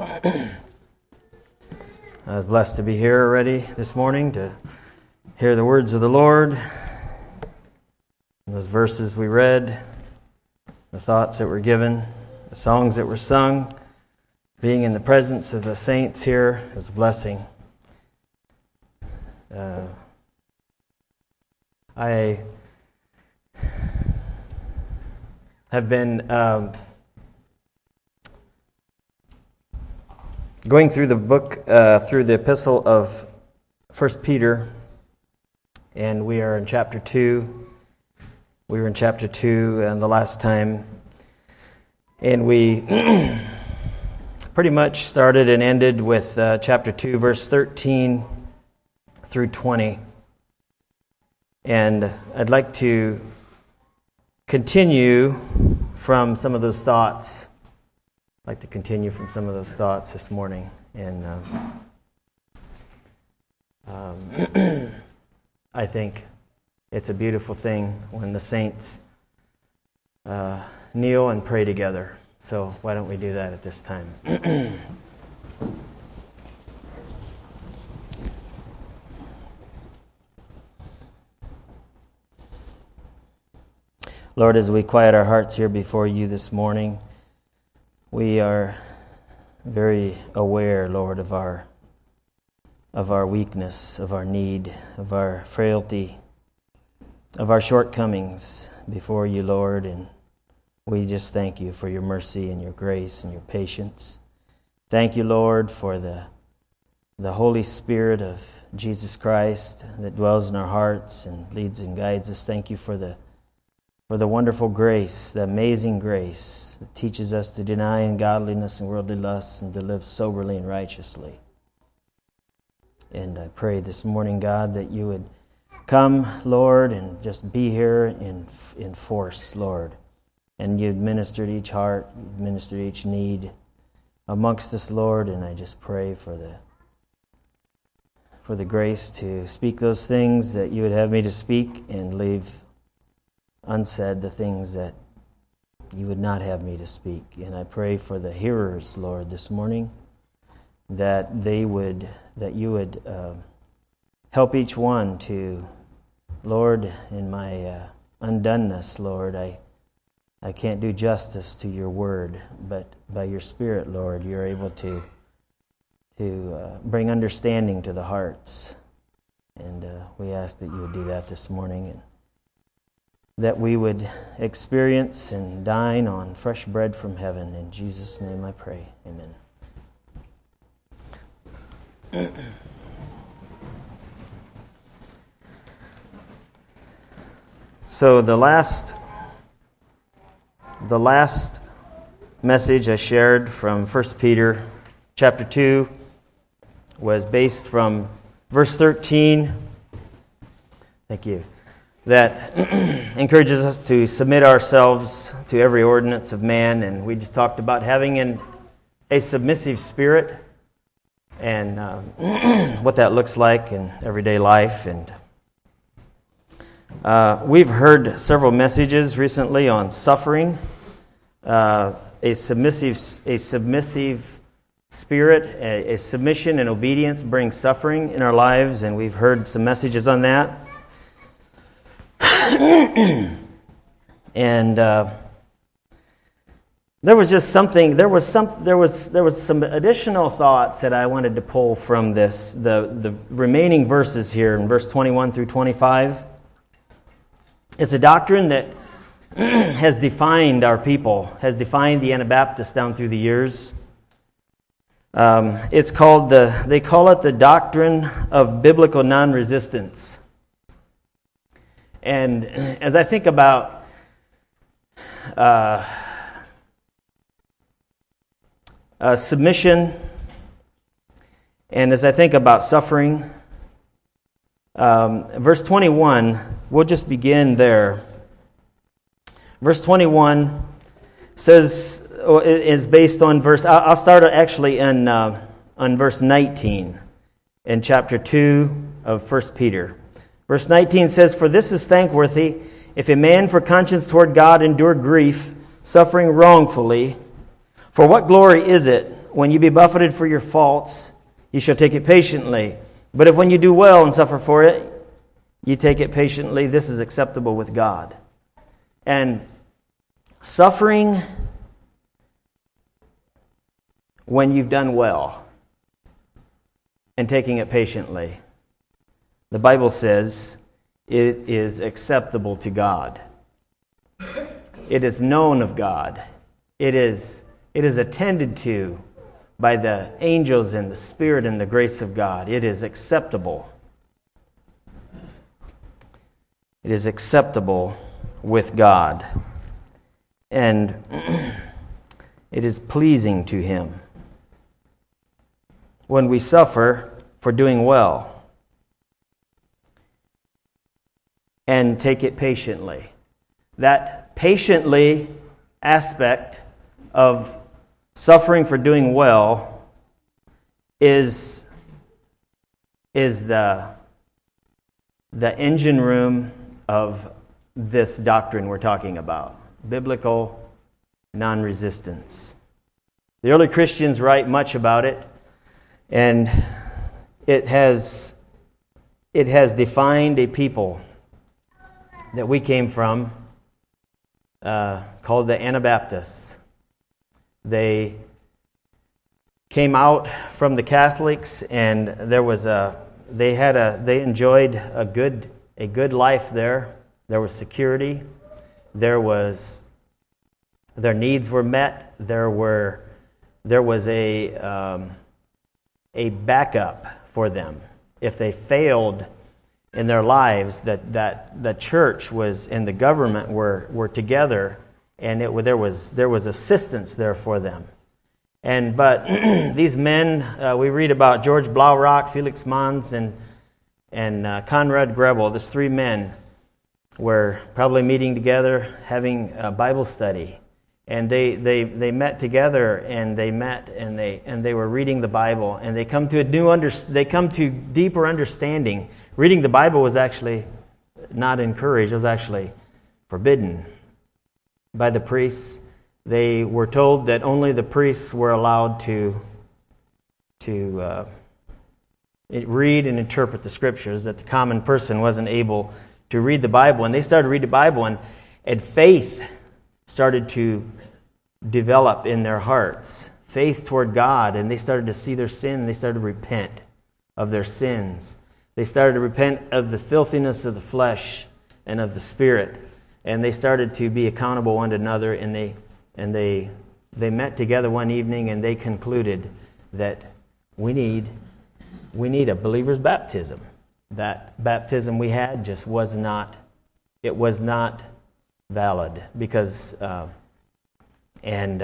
I was blessed to be here already this morning to hear the words of the Lord, those verses we read, the thoughts that were given, the songs that were sung. Being in the presence of the saints here is a blessing. I have been going through the book, through the epistle of 1 Peter, and we are in chapter 2. We were in chapter 2 the last time, and we pretty much started and ended with chapter 2, verse 13 through 20. And I'd like to continue from some of those thoughts. This morning. And I think it's a beautiful thing when the saints kneel and pray together. So why don't we do that at this time? Lord, as we quiet our hearts here before you this morning, we are very aware, Lord, of our weakness, of our need, of our frailty, of our shortcomings before you, Lord, and we just thank you for your mercy and your grace and your patience. Thank you, Lord, for the Holy Spirit of Jesus Christ that dwells in our hearts and leads and guides us. Thank you for the wonderful grace, the amazing grace that teaches us to deny ungodliness and worldly lusts and to live soberly and righteously. And I pray this morning, God, that you would come, Lord, and just be here in force, Lord. And you'd minister to each heart, you'd minister to each need amongst us, Lord. And I just pray for the grace to speak those things that you would have me to speak and leave unsaid the things that you would not have me to speak. And I pray for the hearers, Lord, this morning, that you would help each one to, Lord, in my undoneness, Lord, I can't do justice to your word, but by your Spirit, Lord, you're able to bring understanding to the hearts. And we ask that you would do that this morning, and that we would experience and dine on fresh bread from heaven. In Jesus' name I pray. Amen. So the last message I shared from 1 Peter chapter 2 was based from verse 13. Thank you. That encourages us to submit ourselves to every ordinance of man, and we just talked about having a submissive spirit and what that looks like in everyday life. And we've heard several messages recently on suffering. A submissive spirit, a submission and obedience brings suffering in our lives, and we've heard some messages on that. And there was some additional thoughts that I wanted to pull from this, the remaining verses here in verse 21 through 25. It's a doctrine that has defined our people, has defined the Anabaptists down through the years. They call it the doctrine of biblical non-resistance. And as I think about submission, and as I think about suffering, verse 21, we'll just begin there. Verse 21 is based on verse. I'll start actually on verse 19 in chapter 2 of 1 Peter. Verse 19 says, "For this is thankworthy, if a man for conscience toward God endure grief, suffering wrongfully. For what glory is it when you be buffeted for your faults, you shall take it patiently. But if when you do well and suffer for it, you take it patiently, this is acceptable with God. And suffering when you've done well and taking it patiently, the Bible says it is acceptable to God. It is known of God. It is attended to by the angels and the Spirit and the grace of God. It is acceptable. It is acceptable with God. And it is pleasing to Him when we suffer for doing well and take it patiently. That patiently aspect of suffering for doing well is the engine room of this doctrine we're talking about, biblical non-resistance. The early Christians write much about it, and it has defined a people that we came from called the Anabaptists. They came out from the Catholics, and they enjoyed a good life there. There was security. Their needs were met. There was a backup for them if they failed in their lives. That the church was and the government were together, and there was assistance there for them. But these men, we read about George Blaurock, Felix Manz, and Conrad Grebel. These three men were probably meeting together, having a Bible study, and they met together, and they were reading the Bible, and they come to deeper understanding. Reading the Bible was actually not encouraged; it was actually forbidden by the priests. They were told that only the priests were allowed to read and interpret the Scriptures, that the common person wasn't able to read the Bible. And they started to read the Bible, and faith started to develop in their hearts, faith toward God, and they started to see their sin, and they started to repent of their sins. They started to repent of the filthiness of the flesh and of the spirit, and they started to be accountable one to another, and they met together one evening, and they concluded that we need a believer's baptism. That baptism we had just was not valid, because and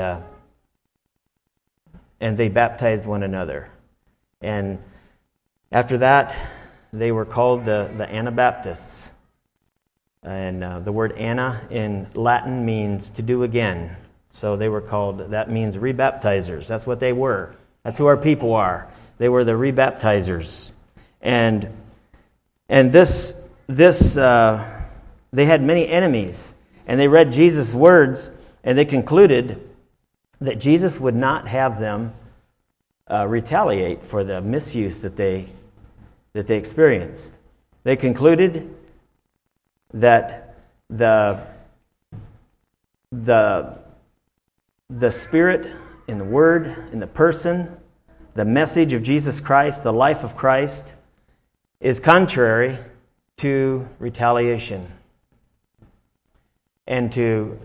they baptized one another. And after that, they were called the Anabaptists. And the word "ana" in Latin means to do again. So they were called, that means rebaptizers. That's what they were. That's who our people are. They were the rebaptizers. And this they had many enemies. And they read Jesus' words, and they concluded that Jesus would not have them retaliate for the misuse that they experienced. They concluded that the Spirit in the Word, in the person, the message of Jesus Christ, the life of Christ, is contrary to retaliation and to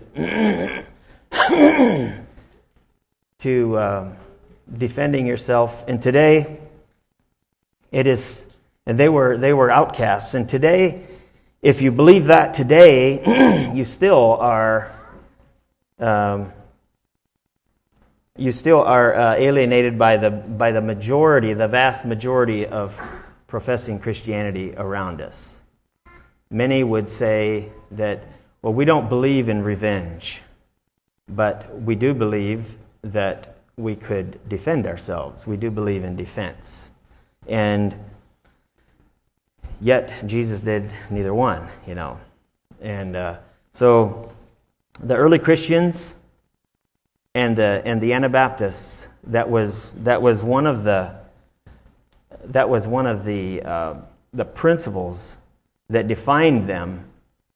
defending yourself. And today, it is, and they were outcasts. And today, if you believe that today, you still are alienated by the majority, the vast majority of professing Christianity around us. Many would say that, well, we don't believe in revenge, but we do believe that we could defend ourselves. We do believe in defense. And yet, Jesus did neither one, And so the early Christians and the Anabaptists, that was one of the principles that defined them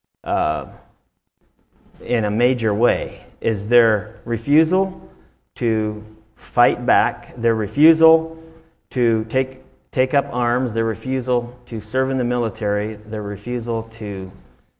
in a major way, is their refusal to fight back, their refusal to take up arms, their refusal to serve in the military, their refusal to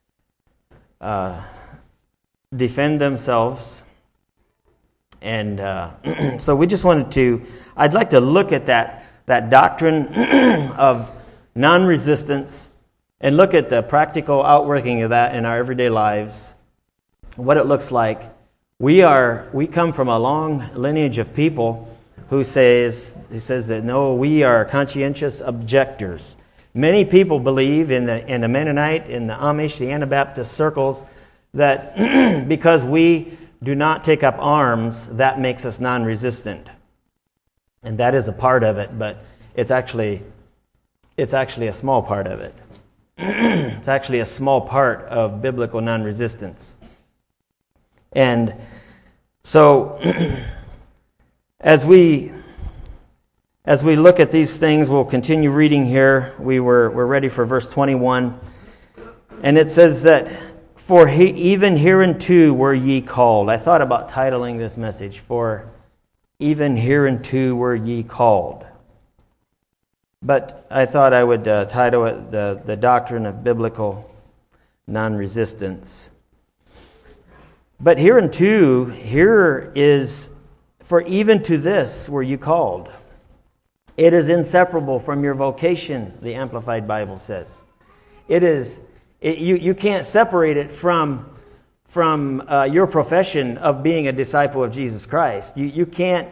defend themselves. And so we just I'd like to look at that doctrine of non-resistance and look at the practical outworking of that in our everyday lives, what it looks like. We come from a long lineage of people who says that no, we are conscientious objectors. Many people believe in the Mennonite, in the Amish, the Anabaptist circles, that because we do not take up arms, that makes us non-resistant. And that is a part of it, but it's actually a small part of it. It's actually a small part of biblical non-resistance. And so as we look at these things, we'll continue reading here. We're ready for verse 21. And it says that, "For even hereunto were ye called." I thought about titling this message, "For even hereunto were ye called." But I thought I would title it the Doctrine of Biblical Non-Resistance. But hereunto, here is, "For even to this were you called." It is inseparable from your vocation, the Amplified Bible says. You can't separate it from your profession of being a disciple of Jesus Christ. You can't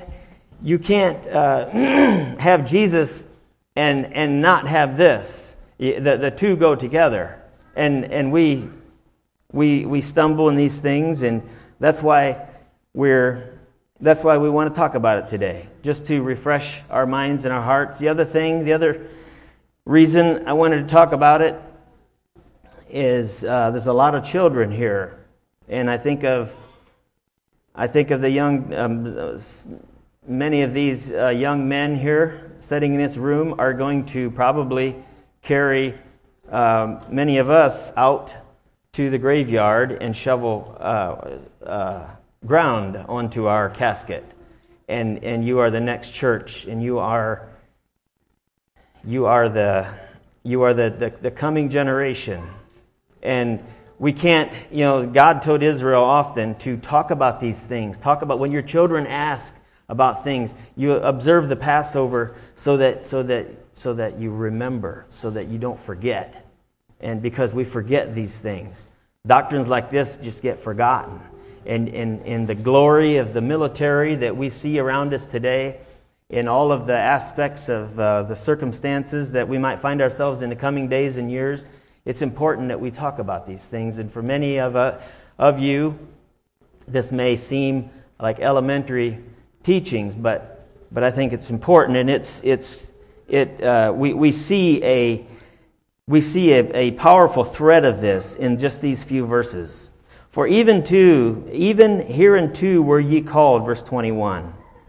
have Jesus and not have this. The two go together, and we stumble in these things, and that's why we want to talk about it today, just to refresh our minds and our hearts. The other reason I wanted to talk about it is there's a lot of children here, and I think of the young. Many of these young men here sitting in this room are going to probably carry many of us out to the graveyard and shovel ground onto our casket, and you are the next church, and you are the coming generation. And we can't, God told Israel often to talk about these things. Talk about when your children ask about things, you observe the Passover so that you remember, so that you don't forget. And because we forget these things, doctrines like this just get forgotten. And in the glory of the military that we see around us today, in all of the aspects of the circumstances that we might find ourselves in the coming days and years, it's important that we talk about these things. And for many of you, this may seem like elementary teachings, but I think it's important, and we see a powerful thread of this in just these few verses. "For even hereunto were ye called," verse 21.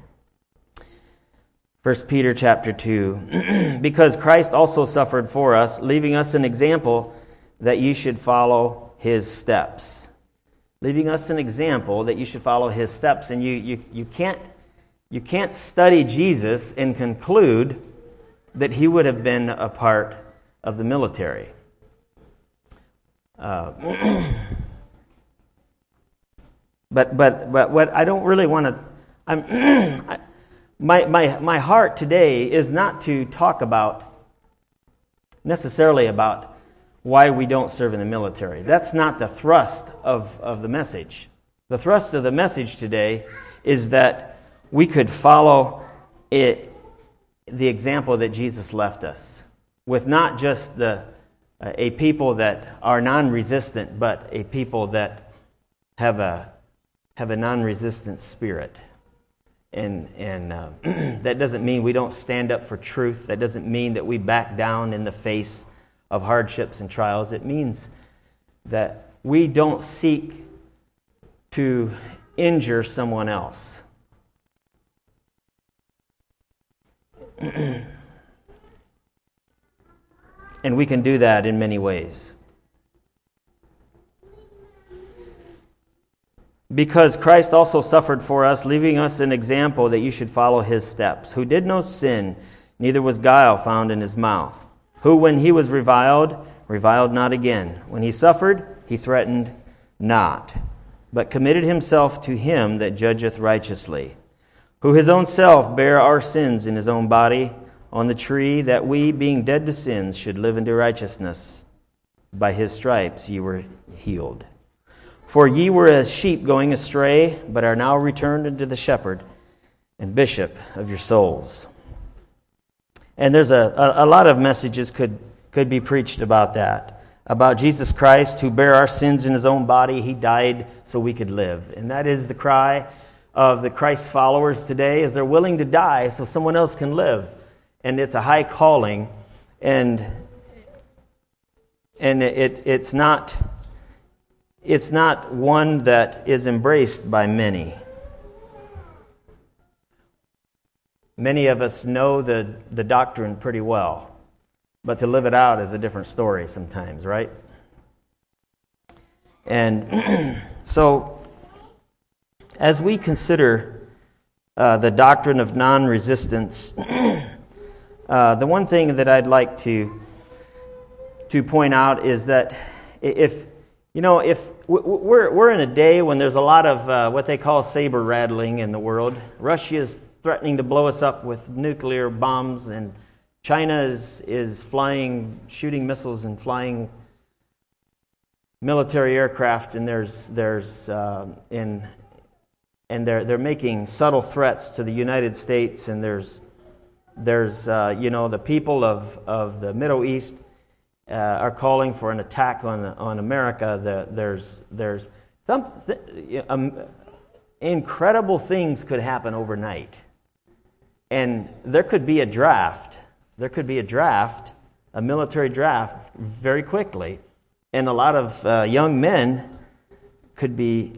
1 Peter chapter 2, "because Christ also suffered for us, leaving us an example that ye should follow his steps." Leaving us an example that you should follow his steps. And you can't study Jesus and conclude that he would have been a part of the military. But what I don't really want to... My heart today is not to talk necessarily about why we don't serve in the military. That's not the thrust of the message. The thrust of the message today is that we could follow the example that Jesus left us, with not just a people that are non-resistant, but a people that have a non-resistant spirit. And that doesn't mean we don't stand up for truth. That doesn't mean that we back down in the face of hardships and trials. It means that we don't seek to injure someone else. And we can do that in many ways. Because Christ also suffered for us, leaving us an example that you should follow his steps, who did no sin, neither was guile found in his mouth, who when he was reviled not again. When he suffered, he threatened not, but committed himself to him that judgeth righteously, who his own self bare our sins in his own body on the tree, that we, being dead to sins, should live unto righteousness. By his stripes ye were healed. For ye were as sheep going astray, but are now returned unto the shepherd and bishop of your souls. And there's a lot of messages could be preached about that. About Jesus Christ, who bare our sins in his own body. He died so we could live. And that is the cry of the Christ followers today, is they're willing to die so someone else can live. And it's a high calling, and it's not one that is embraced by many. Many of us know the doctrine pretty well, but to live it out is a different story sometimes, right? And so, as we consider the doctrine of non-resistance, the one thing that I'd like to point out is that if we're in a day when there's a lot of what they call saber rattling in the world. Russia is threatening to blow us up with nuclear bombs, and China is flying, shooting missiles and flying military aircraft, and they're making subtle threats to the United States, and there's the people of the Middle East are calling for an attack on America. There's some incredible things could happen overnight, and there could be a draft. There could be a military draft, very quickly, and a lot of young men could be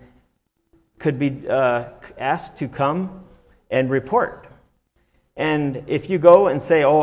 asked to come and report. And if you go and say, "Oh,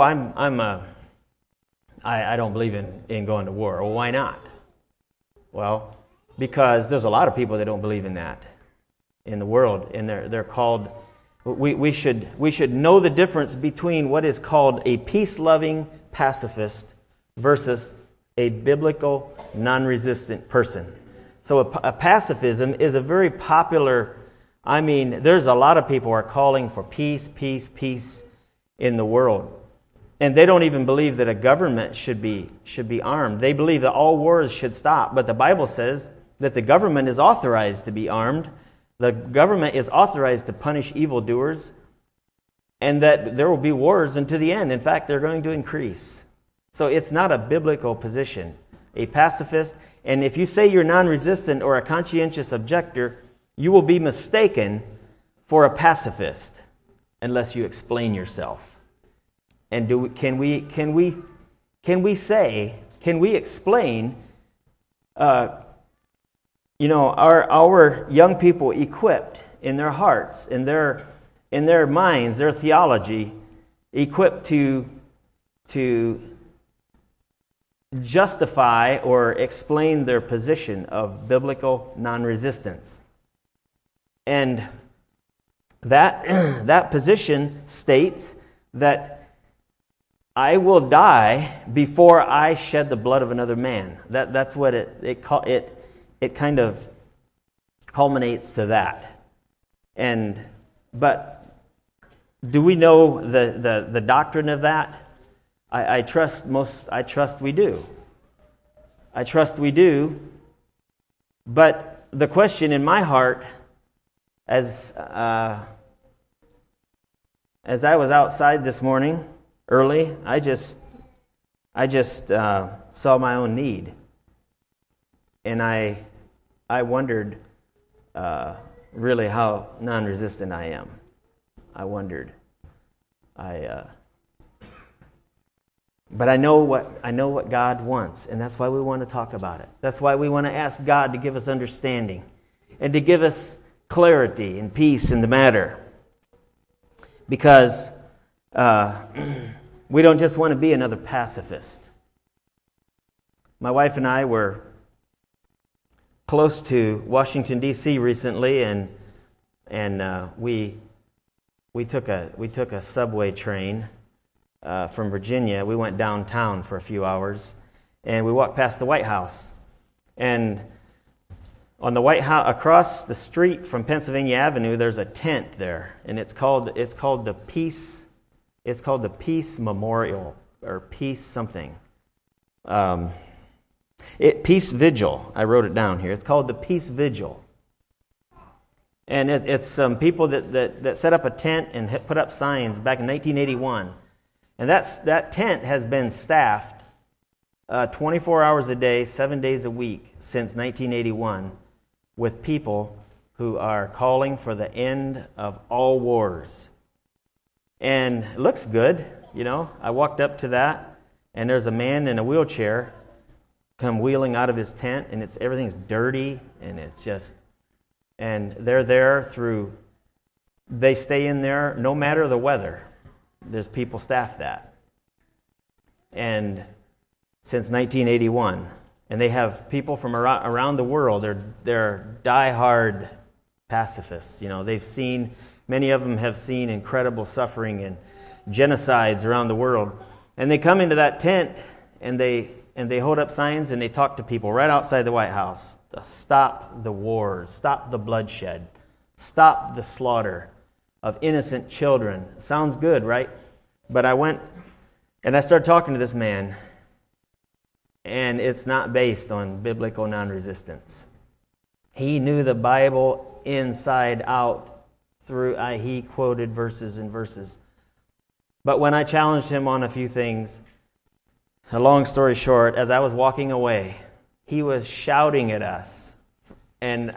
I don't believe in going to war," well, why not? Well, because there's a lot of people that don't believe in that in the world, and they're called. We should know the difference between what is called a peace-loving pacifist versus a biblical non-resistant person. So a pacifism is a very popular. There's a lot of people who are calling for peace in the world. And they don't even believe that a government should be armed. They believe that all wars should stop. But the Bible says that the government is authorized to be armed. The government is authorized to punish evildoers, and that there will be wars unto the end. In fact, they're going to increase. So it's not a biblical position. A pacifist, and if you say you're non-resistant or a conscientious objector, you will be mistaken for a pacifist unless you explain yourself. And can we explain our young people equipped in their hearts, in their minds, their theology, equipped to justify or explain their position of biblical non-resistance. And that position states that I will die before I shed the blood of another man. That's what it kind of culminates to that. But do we know the doctrine of that? I trust we do. I trust we do. But the question in my heart, as I was outside this morning early, I just saw my own need, and I wondered really how non-resistant I am. I wondered. But I know what God wants, and that's why we want to talk about it. That's why we want to ask God to give us understanding and to give us clarity and peace in the matter. Because we don't just want to be another pacifist. My wife and I were close to Washington, D.C. recently, and we took a subway train from Virginia. We went downtown for a few hours, and we walked past the White House. And on the White House, across the street from Pennsylvania Avenue, there's a tent there, and it's called the Peace. It's called the Peace Memorial or Peace something. Peace Vigil. I wrote it down here. It's called the Peace Vigil. And it's some people that set up a tent and put up signs back in 1981. And that tent has been staffed 24 hours a day, 7 days a week since 1981 with people who are calling for the end of all wars. And it looks good, you know. I walked up to that, and there's a man in a wheelchair come wheeling out of his tent, and everything's dirty, and it's just... And they're there they stay in there no matter the weather. There's people staff that. And since 1981. And they have people from around the world. They're diehard pacifists. You know, many of them have seen incredible suffering and genocides around the world. And they come into that tent and they hold up signs and they talk to people right outside the White House to stop the wars, stop the bloodshed, stop the slaughter of innocent children. Sounds good, right? But I went and I started talking to this man, and it's not based on biblical non-resistance. He knew the Bible inside out. He quoted verses and verses. But when I challenged him on a few things, a long story short, as I was walking away, he was shouting at us and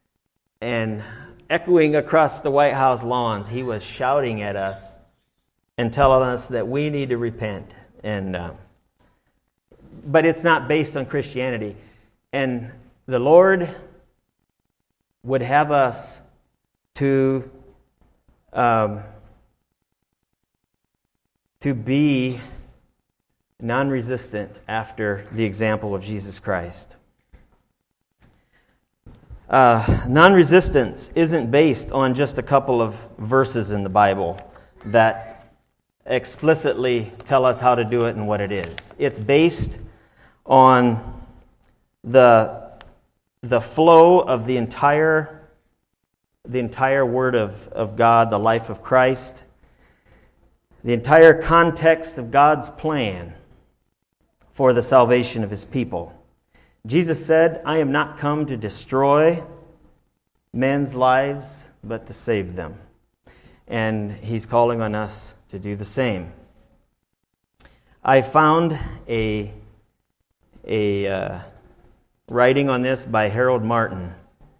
echoing across the White House lawns. He was shouting at us and telling us that we need to repent. But it's not based on Christianity. And the Lord would have us to be non-resistant after the example of Jesus Christ. Non-resistance isn't based on just a couple of verses in the Bible that explicitly tell us how to do it and what it is. It's based on the flow of the entire Word of God, the life of Christ, the entire context of God's plan for the salvation of His people. Jesus said, "I am not come to destroy men's lives, but to save them." And He's calling on us to do the same. I found a writing on this by Harold Martin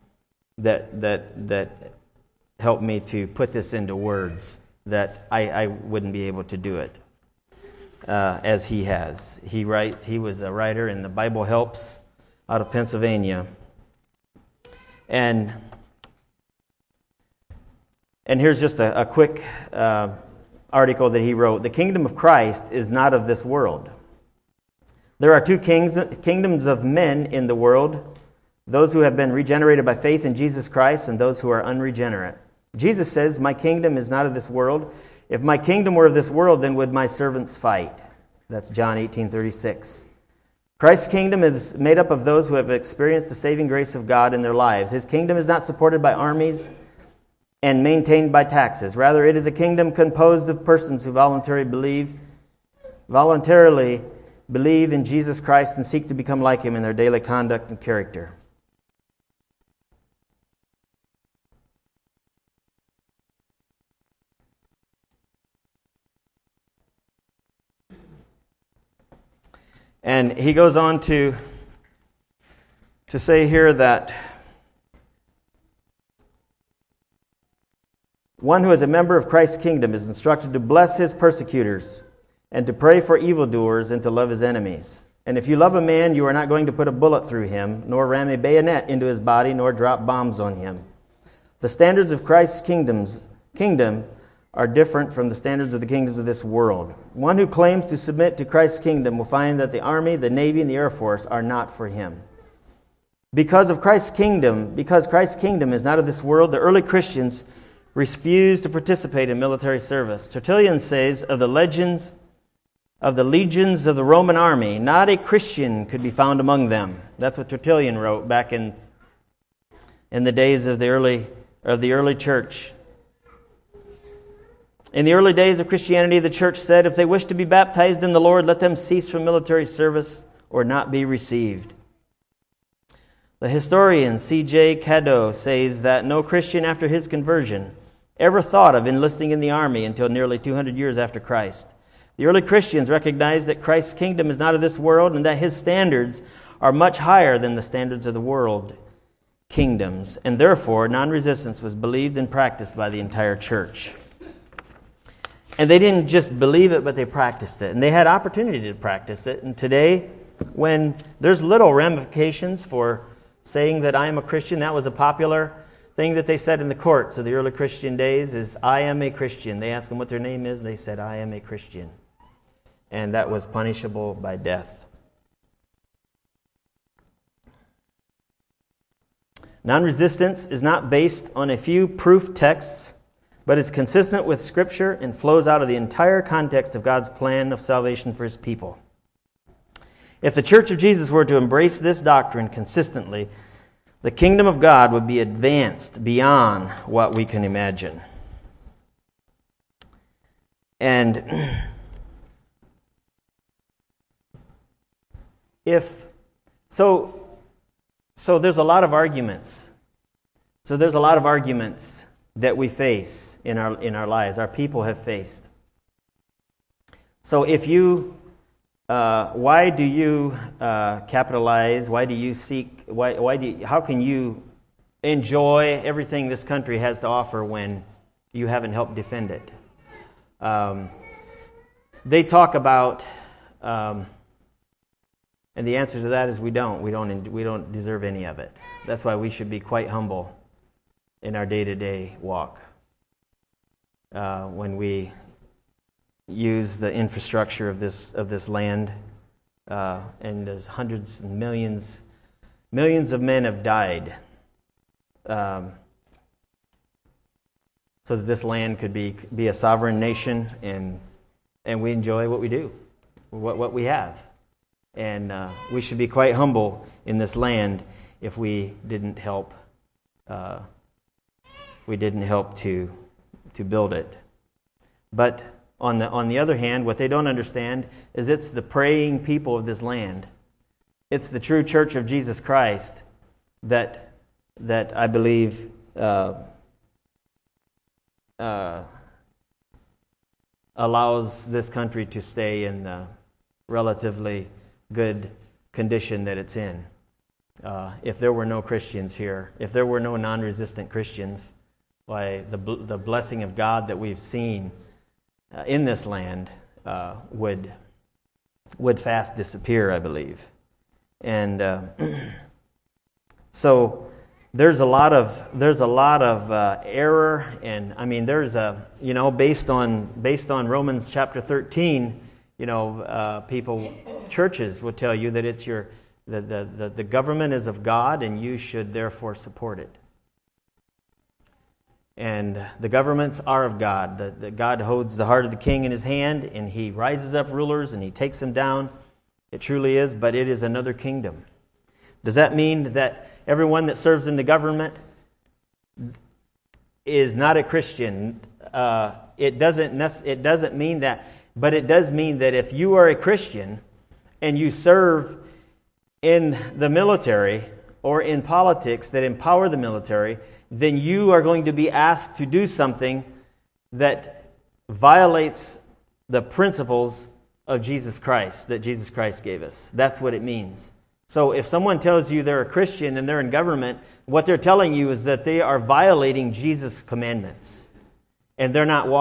that helped me to put this into words that I wouldn't be able to do it as he has. He was a writer in the Bible Helps out of Pennsylvania. And here's just a quick article that he wrote. "The kingdom of Christ is not of this world. There are two kingdoms of men in the world, those who have been regenerated by faith in Jesus Christ and those who are unregenerate. Jesus says, 'My kingdom is not of this world. If my kingdom were of this world, then would my servants fight.'" That's John 18:36. Christ's kingdom is made up of those who have experienced the saving grace of God in their lives. His kingdom is not supported by armies and maintained by taxes. Rather, it is a kingdom composed of persons who voluntarily believe in Jesus Christ and seek to become like Him in their daily conduct and character. And he goes on to say here that one who is a member of Christ's kingdom is instructed to bless his persecutors and to pray for evildoers and to love his enemies. And if you love a man, you are not going to put a bullet through him, nor ram a bayonet into his body, nor drop bombs on him. The standards of Christ's kingdom are different from the standards of the kingdoms of this world. One who claims to submit to Christ's kingdom will find that the army, the navy, and the air force are not for him. Because Christ's kingdom is not of this world, the early Christians refused to participate in military service. Tertullian says of the legions of the Roman army, not a Christian could be found among them. That's what Tertullian wrote back in the days of the early church. In the early days of Christianity, the church said, if they wish to be baptized in the Lord, let them cease from military service or not be received. The historian C.J. Cadeau says that no Christian after his conversion ever thought of enlisting in the army until nearly 200 years after Christ. The early Christians recognized that Christ's kingdom is not of this world and that his standards are much higher than the standards of the world kingdoms, and therefore non-resistance was believed and practiced by the entire church. And they didn't just believe it, but they practiced it. And they had opportunity to practice it. And today, when there's little ramifications for saying that I am a Christian, that was a popular thing that they said in the courts of the early Christian days is, I am a Christian. They asked them what their name is, and they said, I am a Christian. And that was punishable by death. Non-resistance is not based on a few proof texts, but is consistent with Scripture and flows out of the entire context of God's plan of salvation for His people. If the Church of Jesus were to embrace this doctrine consistently, the kingdom of God would be advanced beyond what we can imagine. And so there's a lot of arguments. So there's a lot of arguments that we face in our lives, our people have faced. So if you, why do you capitalize? Why do you seek? How can you enjoy everything this country has to offer when you haven't helped defend it? They talk about, and the answer to that is we don't. We don't deserve any of it. That's why we should be quite humble in our day-to-day walk. When we use the infrastructure of this land, and there's hundreds and millions of men have died, so that this land could be a sovereign nation, and we enjoy what we do, what we have, and we should be quite humble in this land if we didn't help. We didn't help to build it. But on the other hand, what they don't understand is it's the praying people of this land. It's the true Church of Jesus Christ that I believe allows this country to stay in the relatively good condition that it's in. If there were no Christians here, if there were no non-resistant Christians, why the blessing of God that we've seen in this land would fast disappear, I believe. And so there's a lot of error, and I mean there's based on Romans chapter 13, churches would tell you that it's the government is of God and you should therefore support it. And the governments are of God. That God holds the heart of the king in His hand, and He rises up rulers and He takes them down. It truly is, but it is another kingdom. Does that mean that everyone that serves in the government is not a Christian? It doesn't mean that, but it does mean that if you are a Christian and you serve in the military or in politics that empower the military, then you are going to be asked to do something that violates the principles of Jesus Christ that Jesus Christ gave us. That's what it means. So if someone tells you they're a Christian and they're in government, what they're telling you is that they are violating Jesus' commandments. And they're not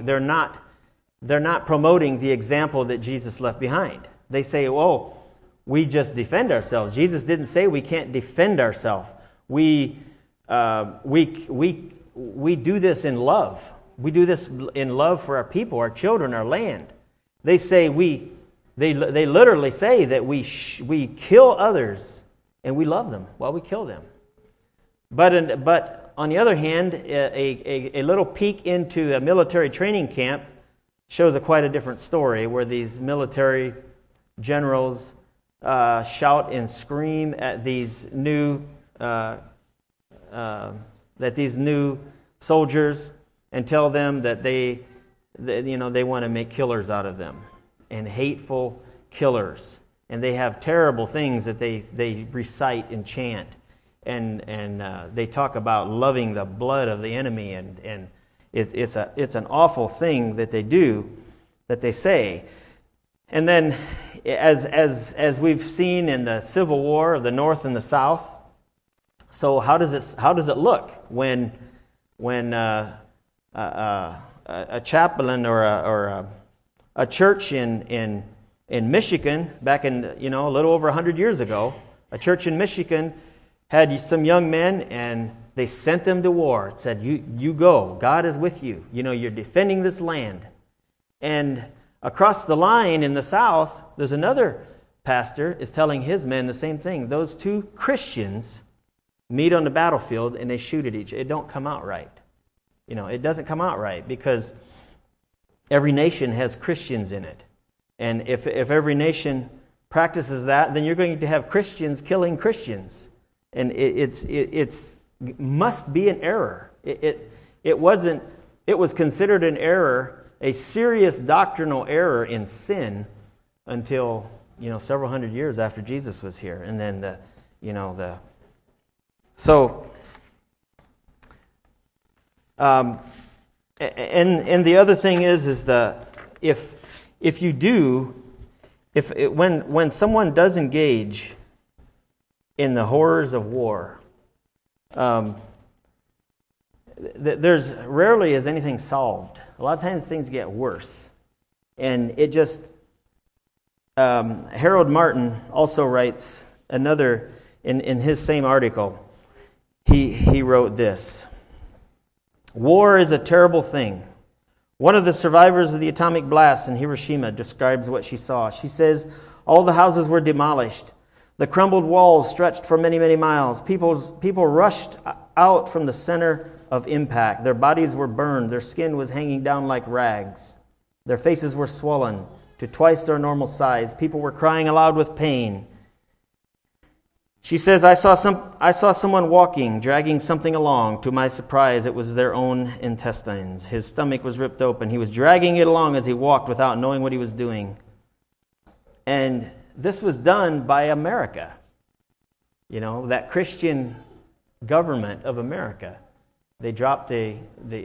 promoting the example that Jesus left behind. They say, "Oh, we just defend ourselves." Jesus didn't say we can't defend ourselves. We do this in love. We do this in love for our people, our children, our land. They say they literally say that we kill others and we love them while we kill them. But on the other hand, a little peek into a military training camp shows quite a different story, where these military generals shout and scream at these new soldiers and tell them that they want to make killers out of them, and hateful killers, and they have terrible things that they recite and chant, and they talk about loving the blood of the enemy, and it's an awful thing that they do, that they say. And then, as we've seen in the Civil War of the North and the South, so how does it look when a chaplain or a church in Michigan back in a little over 100 years ago, a church in Michigan had some young men, and they sent them to war. It said, "You go. God is with you. You're defending this land." And across the line in the South, there's another pastor is telling his men the same thing. Those two Christians meet on the battlefield and they shoot at each other. It don't come out right. It doesn't come out right, because every nation has Christians in it. And if every nation practices that, then you're going to have Christians killing Christians. And it must be an error. It was considered an error, a serious doctrinal error in sin, until several hundred years after Jesus was here. And then and the other thing is when someone does engage in the horrors of war, there's rarely is anything solved. A lot of times things get worse, and it just. Harold Martin also writes another in his same article. He wrote this: "War is a terrible thing. One of the survivors of the atomic blast in Hiroshima describes what she saw. She says, all the houses were demolished. The crumbled walls stretched for many, many miles. People rushed out from the center of impact. Their bodies were burned. Their skin was hanging down like rags. Their faces were swollen to twice their normal size. People were crying aloud with pain. She says, I saw someone walking, dragging something along. To my surprise, it was their own intestines. His stomach was ripped open. He was dragging it along as he walked without knowing what he was doing." And this was done by America. That Christian government of America. They dropped an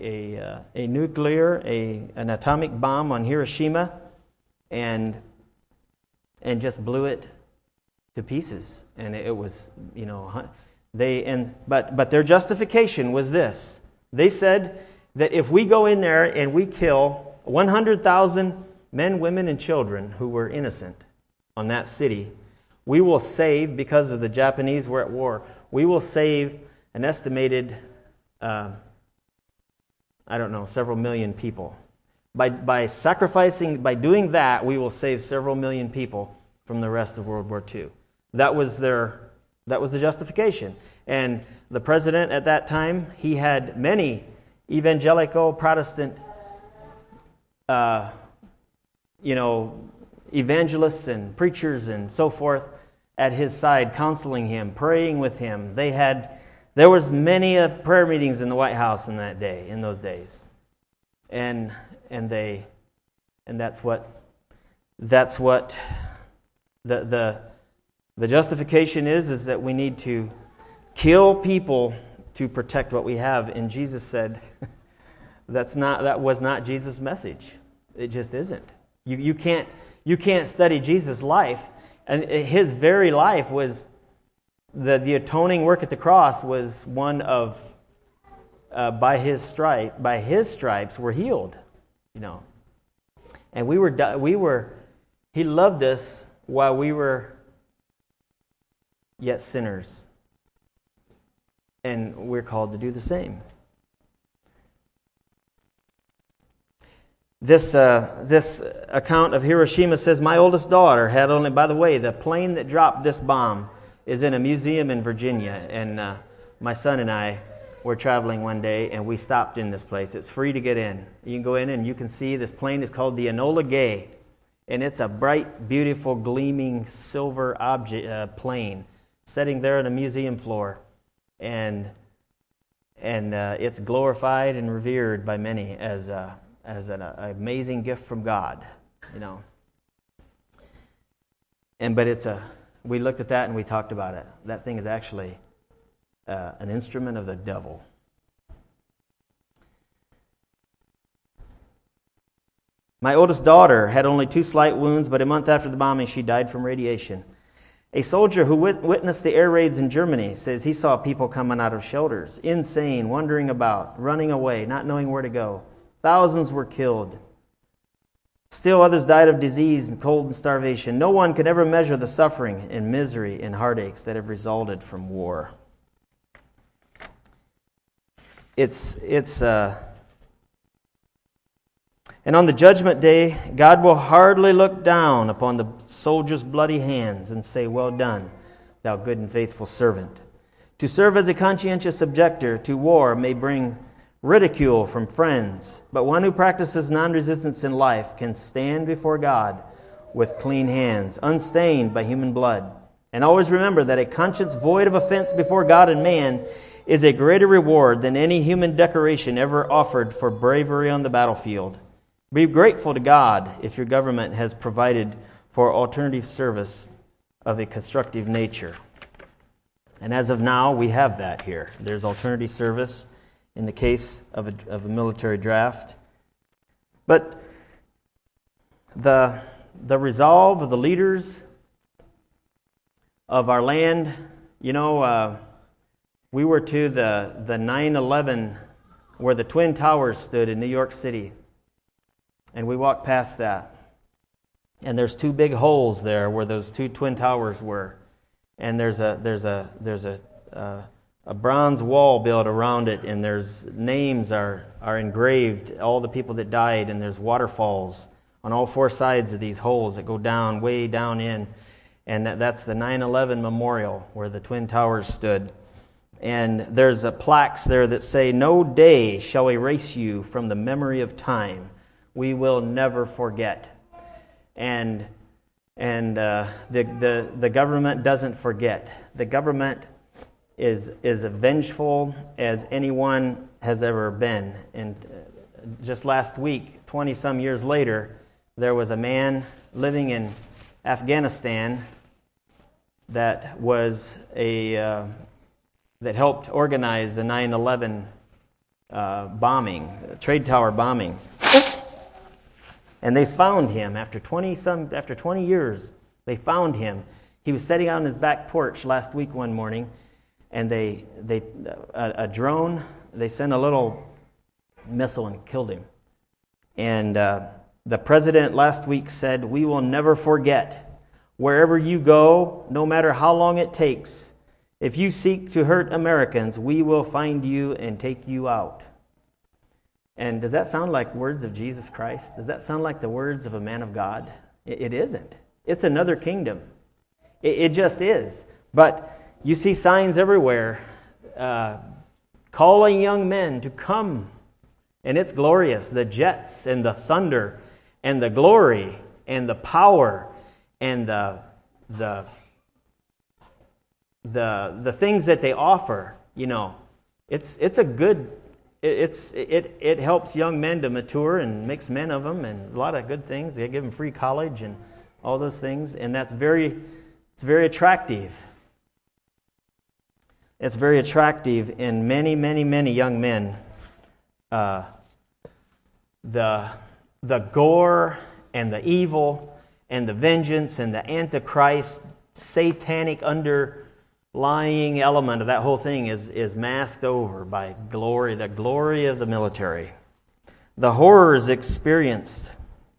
atomic bomb on Hiroshima, and just blew it to pieces. And it was, but their justification was this. They said that if we go in there and we kill 100,000 men, women, and children who were innocent on that city, we will save, because of the Japanese were at war, we will save an estimated, several million people. By sacrificing, by doing that, we will save several million people from the rest of World War II. That was the justification. And the president at that time, he had many evangelical Protestant, evangelists and preachers and so forth at his side, counseling him, praying with him. There was many prayer meetings in the White House in those days, and that's what the justification is that we need to kill people to protect what we have. And Jesus said that was not Jesus' message. It just isn't. You can't study Jesus' life, and his very life was the atoning work at the cross was one of by his stripes we're healed, and he loved us while we were yet sinners, and we're called to do the same. This account of Hiroshima says, my oldest daughter had only, by the way, the plane that dropped this bomb is in a museum in Virginia, and my son and I were traveling one day, and we stopped in this place. It's free to get in. You can go in and you can see this plane is called the Enola Gay, and it's a bright, beautiful, gleaming silver plane sitting there on a museum floor, and it's glorified and revered by many as an amazing gift from God, you know. But we looked at that and we talked about it. That thing is actually an instrument of the devil. My oldest daughter had only 2 slight wounds, but a month after the bombing, she died from radiation. A soldier who witnessed the air raids in Germany says he saw people coming out of shelters, insane, wandering about, running away, not knowing where to go. Thousands were killed. Still others died of disease and cold and starvation. No one could ever measure the suffering and misery and heartaches that have resulted from war. And on the judgment day, God will hardly look down upon the soldier's bloody hands and say, well done, thou good and faithful servant. To serve as a conscientious objector to war may bring ridicule from friends, but one who practices non-resistance in life can stand before God with clean hands, unstained by human blood. And always remember that a conscience void of offense before God and man is a greater reward than any human decoration ever offered for bravery on the battlefield. Be grateful to God if your government has provided for alternative service of a constructive nature. And as of now, we have that here. There's alternative service in the case of a military draft. But the resolve of the leaders of our land, you know, we were to the 9/11 where the Twin Towers stood in New York City. And we walked past that. And there's 2 big holes there where those 2 Twin Towers were. And there's a bronze wall built around it, and there's names are engraved, all the people that died, and there's waterfalls on all 4 sides of these holes that go down, way down in. And that's the 9/11 memorial where the Twin Towers stood. And there's plaques there that say, no day shall erase you from the memory of time. We will never forget. And the government doesn't forget. The government is as vengeful as anyone has ever been. And just last week, 20-some years later, there was a man living in Afghanistan that was that helped organize the 9/11 bombing, Trade Tower bombing. And they found him after 20 years. They found him. He was sitting out on his back porch last week one morning, and a drone, they sent a little missile and killed him. And the president last week said, we will never forget. Wherever you go, no matter how long it takes, if you seek to hurt Americans, we will find you and take you out. And does that sound like words of Jesus Christ? Does that sound like the words of a man of God? It isn't. It's another kingdom. It just is. But you see signs everywhere calling young men to come. And it's glorious. The jets and the thunder and the glory and the power and the things that they offer, you know, it's a good. It helps young men to mature and makes men of them, and a lot of good things. They give them free college and all those things, and it's very attractive. It's very attractive in many, many, many young men. The gore and the evil and the vengeance and the Antichrist, satanic underlying element of that whole thing is masked over by glory, the glory of the military. The horrors experienced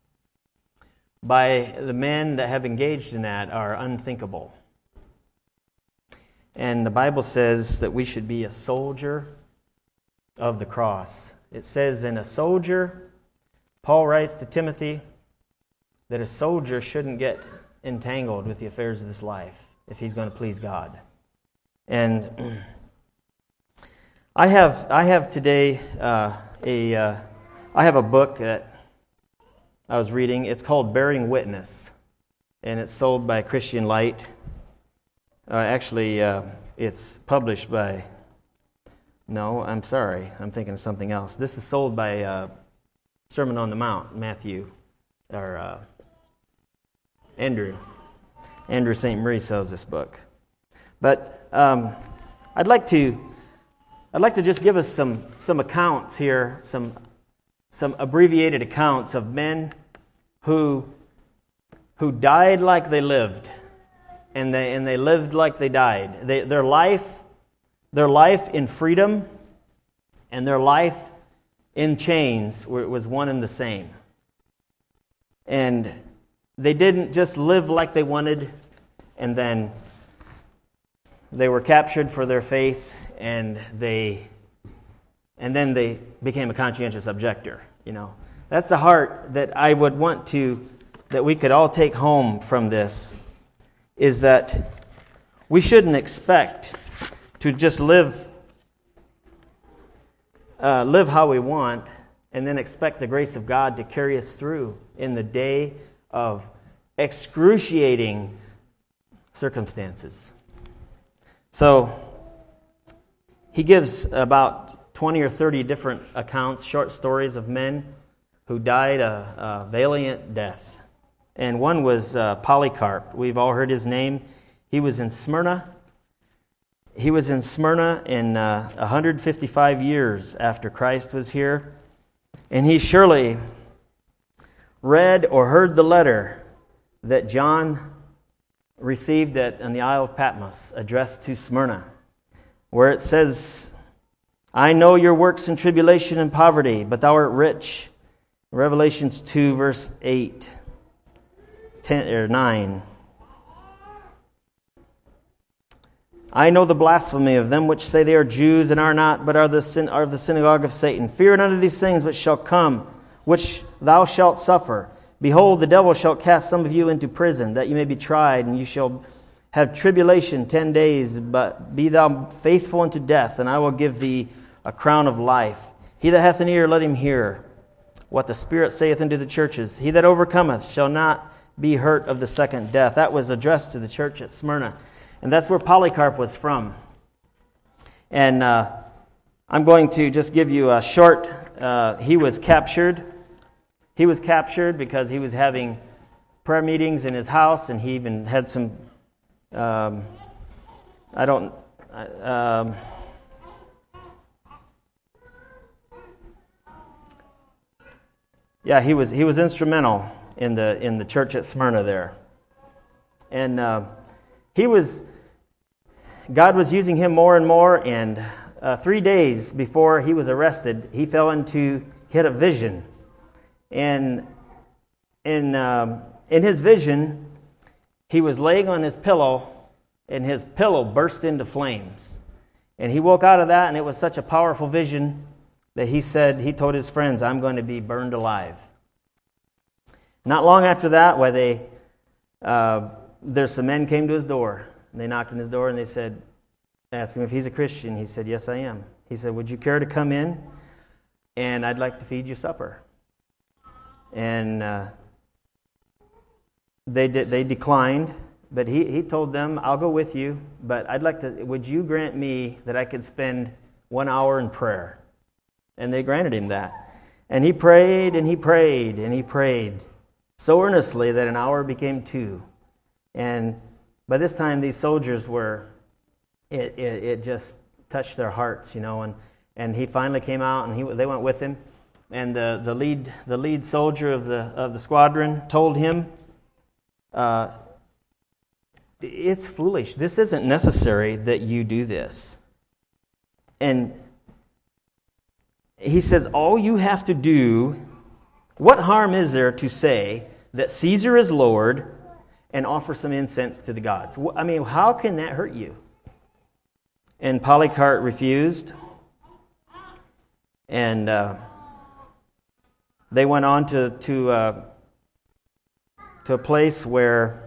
by the men that have engaged in that are unthinkable. And the Bible says that we should be a soldier of the cross. It says, in a soldier, Paul writes to Timothy that a soldier shouldn't get entangled with the affairs of this life if he's going to please God. And I have today I have a book that I was reading. It's called Bearing Witness, and it's sold by Christian Light. It's published by... No, I'm sorry. I'm thinking of something else. This is sold by Sermon on the Mount, Matthew, or Andrew. Andrew St. Marie sells this book. But I'd like to just give us some accounts here, some abbreviated accounts of men who died like they lived, and they lived like they died. Their life in freedom and their life in chains was one and the same. And they didn't just live like they wanted, and then they were captured for their faith, and then they became a conscientious objector. That's the heart that I would want that we could all take home from this, is that we shouldn't expect to just live how we want and then expect the grace of God to carry us through in the day of excruciating circumstances. So he gives about 20 or 30 different accounts, short stories of men who died a valiant death. And one was Polycarp. We've all heard his name. He was in Smyrna. He was in Smyrna in 155 years after Christ was here. And he surely read or heard the letter that John received on the Isle of Patmos, addressed to Smyrna, where it says, I know your works in tribulation and poverty, but thou art rich. Revelations 2, verse 8, 10 or 9. I know the blasphemy of them which say they are Jews and are not, but are of the synagogue of Satan. Fear none of these things which shall come, which thou shalt suffer. Behold, the devil shall cast some of you into prison, that you may be tried, and you shall have tribulation 10 days, but be thou faithful unto death, and I will give thee a crown of life. He that hath an ear, let him hear what the Spirit saith unto the churches. He that overcometh shall not be hurt of the second death. That was addressed to the church at Smyrna. And that's where Polycarp was from. And I'm going to just give you a short... He was captured. He was captured because he was having prayer meetings in his house, and he even had some... he was instrumental in the church at Smyrna there. And God was using him more and more, and 3 days before he was arrested, he had a vision. And in his vision, he was laying on his pillow, and his pillow burst into flames. And he woke out of that, and it was such a powerful vision that he told his friends, I'm going to be burned alive. Not long after that, there's some men came to his door. And they knocked on his door and they asked him if he's a Christian. He said, yes, I am. He said, would you care to come in? And I'd like to feed you supper. And they declined, but he told them, I'll go with you, but would you grant me that I could spend 1 hour in prayer? And they granted him that. And he prayed and he prayed and he prayed so earnestly that an hour became 2. And by this time, these soldiers it just touched their hearts, and he finally came out, and they went with him. And the lead soldier of the squadron told him, it's foolish. This isn't necessary that you do this. And he says, all you have to do, what harm is there to say that Caesar is Lord and offer some incense to the gods? I mean, how can that hurt you? And Polycarp refused. And they went on to a place where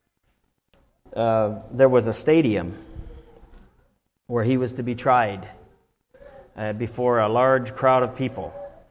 there was a stadium where he was to be tried before a large crowd of people.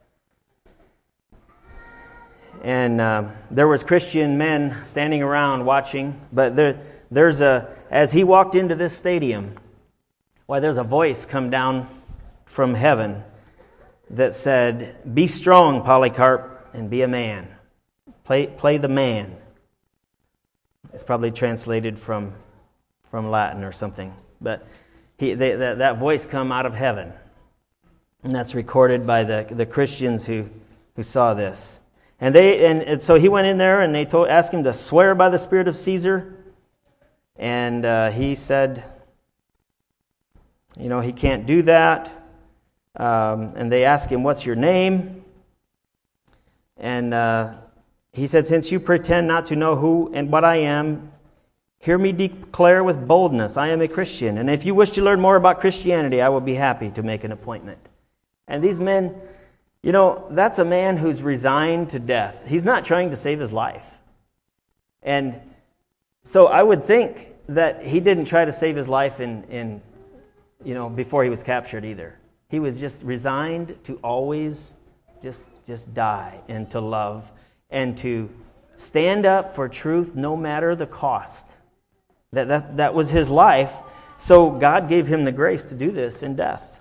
And there was Christian men standing around watching, but as he walked into this stadium, there's a voice come down from heaven that said, "Be strong, Polycarp, and be a man. Play the man." It's probably translated from Latin or something, but that voice come out of heaven, and that's recorded by the Christians who saw this. And so he went in there, and they asked him to swear by the Spirit of Caesar, and he said, he can't do that. And they asked him, "What's your name?" And he said, "Since you pretend not to know who and what I am, hear me declare with boldness, I am a Christian. And if you wish to learn more about Christianity, I will be happy to make an appointment." And these men, that's a man who's resigned to death. He's not trying to save his life. And so I would think that he didn't try to save his life before he was captured either. He was just resigned to always just die and to love and to stand up for truth no matter the cost. That was his life. So God gave him the grace to do this in death.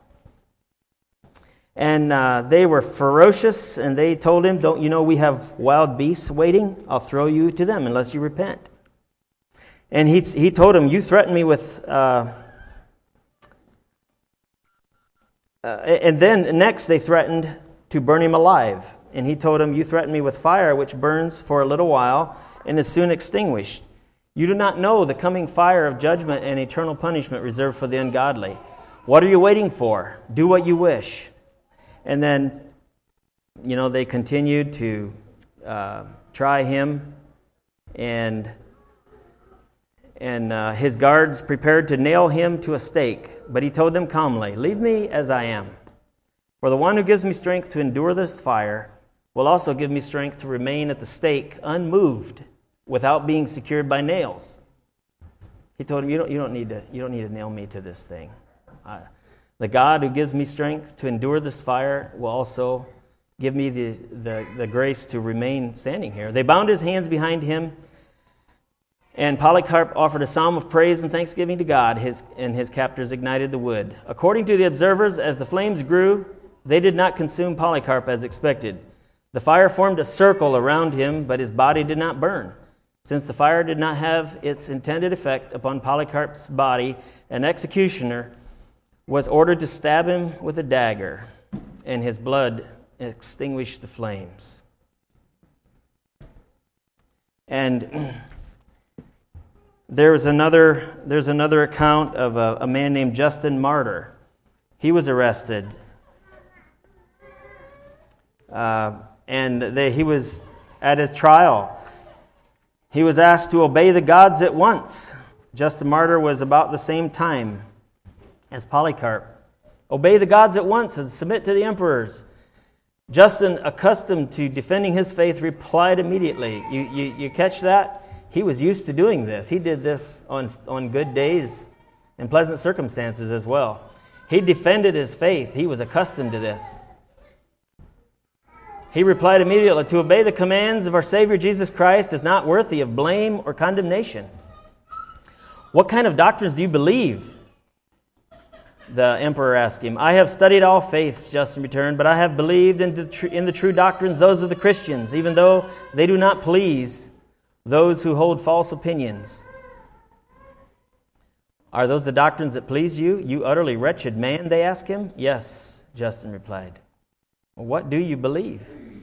And they were ferocious, and they told him, "Don't you know we have wild beasts waiting? I'll throw you to them unless you repent." And he told him, "You threaten me with..." And then next they threatened to burn him alive. And he told him, "You threaten me with fire, which burns for a little while and is soon extinguished. You do not know the coming fire of judgment and eternal punishment reserved for the ungodly. What are you waiting for? Do what you wish." And then, they continued to try him, and his guards prepared to nail him to a stake. But he told them calmly, "Leave me as I am. For the one who gives me strength to endure this fire will also give me strength to remain at the stake unmoved without being secured by nails." He told him, you don't need to nail me to this thing. The God who gives me strength to endure this fire will also give me the grace to remain standing here. They bound his hands behind him, and Polycarp offered a psalm of praise and thanksgiving to God, and his captors ignited the wood. According to the observers, as the flames grew, they did not consume Polycarp as expected. The fire formed a circle around him, but his body did not burn. Since the fire did not have its intended effect upon Polycarp's body, an executioner was ordered to stab him with a dagger, and his blood extinguished the flames. And there's another account of a man named Justin Martyr. He was arrested, and he was at his trial. He was asked to obey the gods at once. Justin Martyr was about the same time as Polycarp. Obey the gods at once and submit to the emperors. Justin, accustomed to defending his faith, replied immediately. You catch that? He was used to doing this. He did this on good days and pleasant circumstances as well. He defended his faith. He was accustomed to this. He replied immediately, "To obey the commands of our Savior Jesus Christ is not worthy of blame or condemnation." "What kind of doctrines do you believe?" the emperor asked him. "I have studied all faiths," Justin returned, "but I have believed in the true doctrines, those of the Christians, even though they do not please those who hold false opinions." "Are those the doctrines that please you, you utterly wretched man?" they asked him. "Yes," Justin replied. "Well, what do you believe?"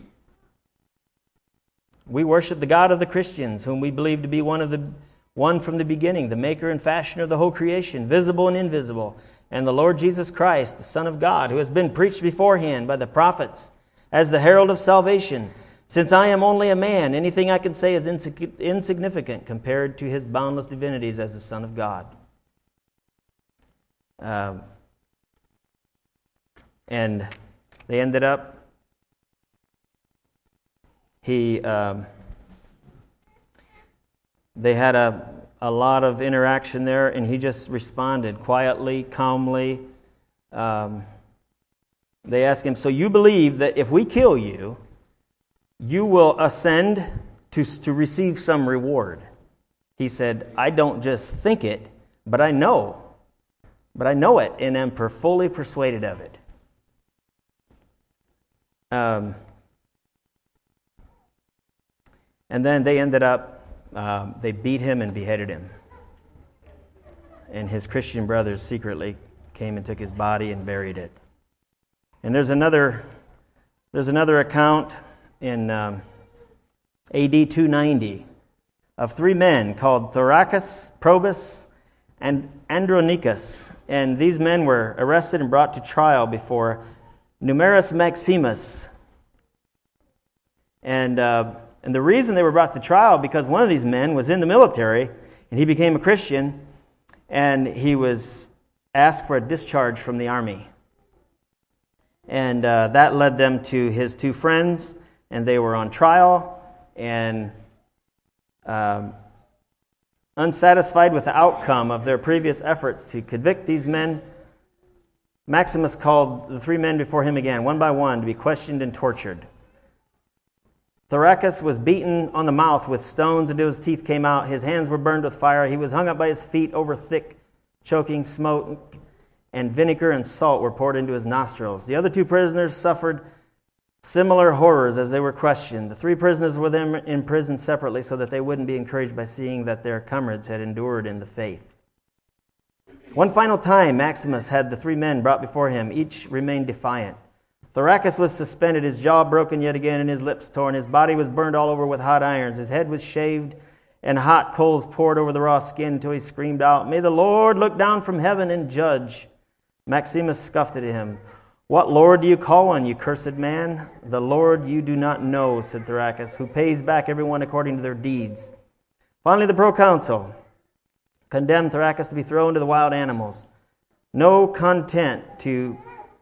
"We worship the God of the Christians, whom we believe to be one from the beginning, the maker and fashioner of the whole creation, visible and invisible, and the Lord Jesus Christ, the Son of God, who has been preached beforehand by the prophets as the herald of salvation. Since I am only a man, anything I can say is insignificant compared to his boundless divinities as the Son of God." And they ended up They had a lot of interaction there, and he just responded quietly, calmly. They asked him, so you believe that if we kill you, you will ascend to receive some reward? He said, I don't just think it, but I know. But I know it and am fully persuaded of it. And then they ended up, they beat him and beheaded him. And his Christian brothers secretly came and took his body and buried it. And there's another account in AD 290 of three men called Thoracus, Probus, and Andronicus. And these men were arrested and brought to trial before Numerus Maximus. And the reason they were brought to trial, because one of these men was in the military, and he became a Christian, and he was asked for a discharge from the army. And that led them to his two friends, and they were on trial, and unsatisfied with the outcome of their previous efforts to convict these men, Maximus called the three men before him again, one by one, to be questioned and tortured. Thoracus was beaten on the mouth with stones until his teeth came out. His hands were burned with fire. He was hung up by his feet over thick, choking smoke, and vinegar and salt were poured into his nostrils. The other two prisoners suffered similar horrors as they were questioned. The three prisoners were then imprisoned separately so that they wouldn't be encouraged by seeing that their comrades had endured in the faith. One final time, Maximus had the three men brought before him. Each remained defiant. Thoracus was suspended, his jaw broken yet again, and his lips torn. His body was burned all over with hot irons. His head was shaved, and hot coals poured over the raw skin until he screamed out, "May the Lord look down from heaven and judge." Maximus scoffed at him. "What Lord do you call on, you cursed man?" "The Lord you do not know," said Thoracus, "who pays back everyone according to their deeds." Finally, the proconsul condemned Thoracus to be thrown to the wild animals. Not content to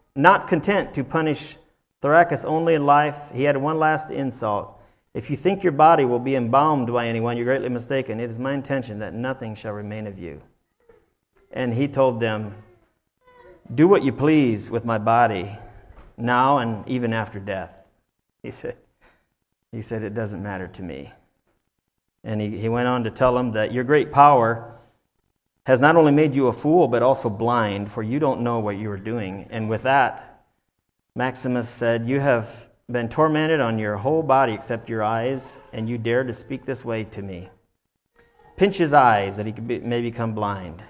punish Thoracus only in life, he had one last insult. "If you think your body will be embalmed by anyone, you're greatly mistaken. It is my intention that nothing shall remain of you." And he told them, "Do what you please with my body, now and even after death." He said, "It doesn't matter to me." And he went on to tell them that your great power has not only made you a fool, but also blind, for you don't know what you are doing. And with that, Maximus said, "You have been tormented on your whole body except your eyes, and you dare to speak this way to me. Pinch his eyes that he may become blind."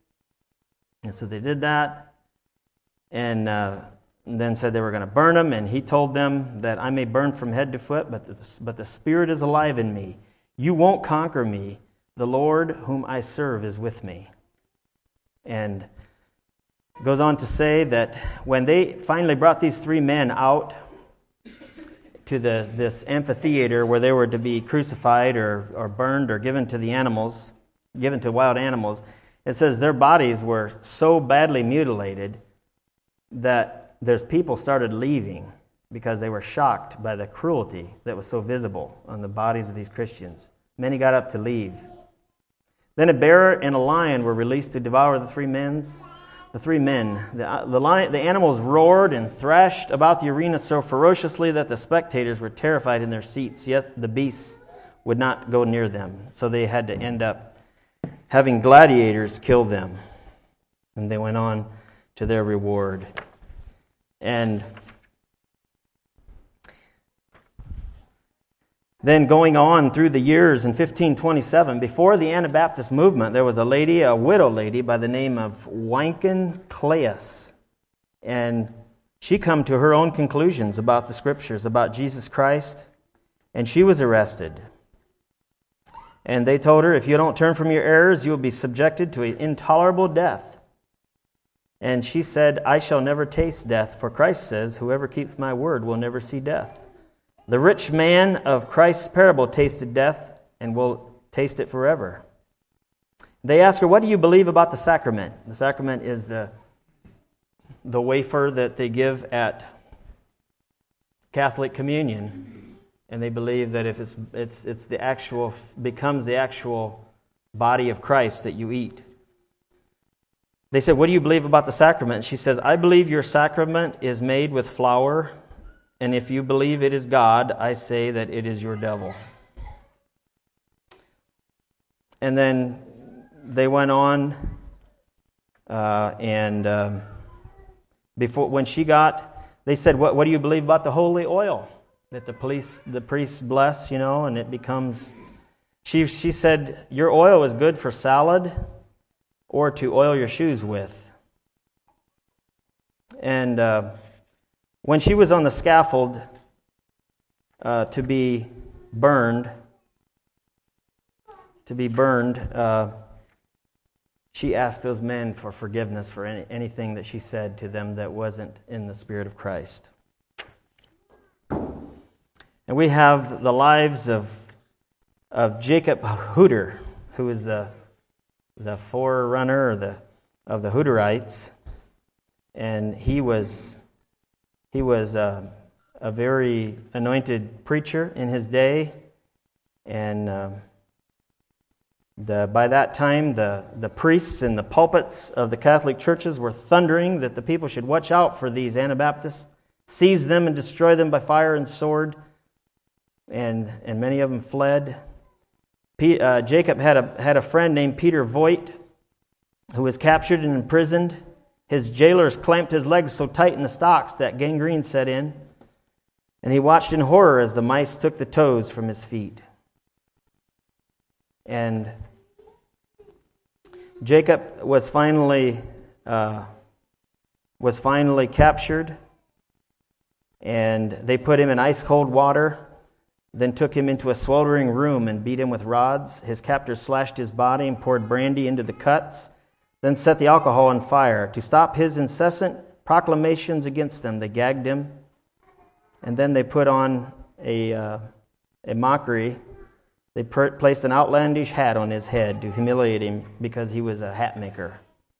And so they did that, and then said they were going to burn him, and he told them that I may burn from head to foot, but the Spirit is alive in me. You won't conquer me. The Lord whom I serve is with me. And goes on to say that when they finally brought these three men out to this amphitheater where they were to be crucified or burned or given to wild animals, it says their bodies were so badly mutilated that there's people started leaving because they were shocked by the cruelty that was so visible on the bodies of these Christians. Many got up to leave. Then a bear and a lion were released to devour the three men. The animals roared and thrashed about the arena so ferociously that the spectators were terrified in their seats, yet the beasts would not go near them. So they had to end up having gladiators kill them. And they went on to their reward. And then going on through the years in 1527, before the Anabaptist movement, there was a widow lady by the name of Wynken Claes. And she come to her own conclusions about the Scriptures, about Jesus Christ, and she was arrested. And they told her, if you don't turn from your errors, you will be subjected to an intolerable death. And she said, I shall never taste death, for Christ says, whoever keeps my word will never see death. The rich man of Christ's parable tasted death and will taste it forever. They asked her, what do you believe about the sacrament? The sacrament is the wafer that they give at Catholic communion. And they believe that if it's the actual, becomes the actual body of Christ that you eat. They said, what do you believe about the sacrament? And she says, I believe your sacrament is made with flour, and if you believe it is God, I say that it is your devil. And then they went on, before when she got, they said, what do you believe about the holy oil that the priests bless, and it becomes. She said, your oil is good for salad or to oil your shoes with. And when she was on the scaffold to be burned, she asked those men for forgiveness for anything that she said to them that wasn't in the Spirit of Christ. And we have the lives of Jacob Hooter, who is the forerunner of the Hooterites, and he was a very anointed preacher in his day, and by that time the priests in the pulpits of the Catholic churches were thundering that the people should watch out for these Anabaptists, seize them and destroy them by fire and sword, and many of them fled. Jacob had a friend named Peter Voigt who was captured and imprisoned. His jailers clamped his legs so tight in the stocks that gangrene set in, and he watched in horror as the mice took the toes from his feet. And Jacob was finally captured, and they put him in ice cold water. Then took him into a sweltering room and beat him with rods. His captors slashed his body and poured brandy into the cuts, then set the alcohol on fire. To stop his incessant proclamations against them, they gagged him, and then they put on a mockery. They placed an outlandish hat on his head to humiliate him because he was a hat maker.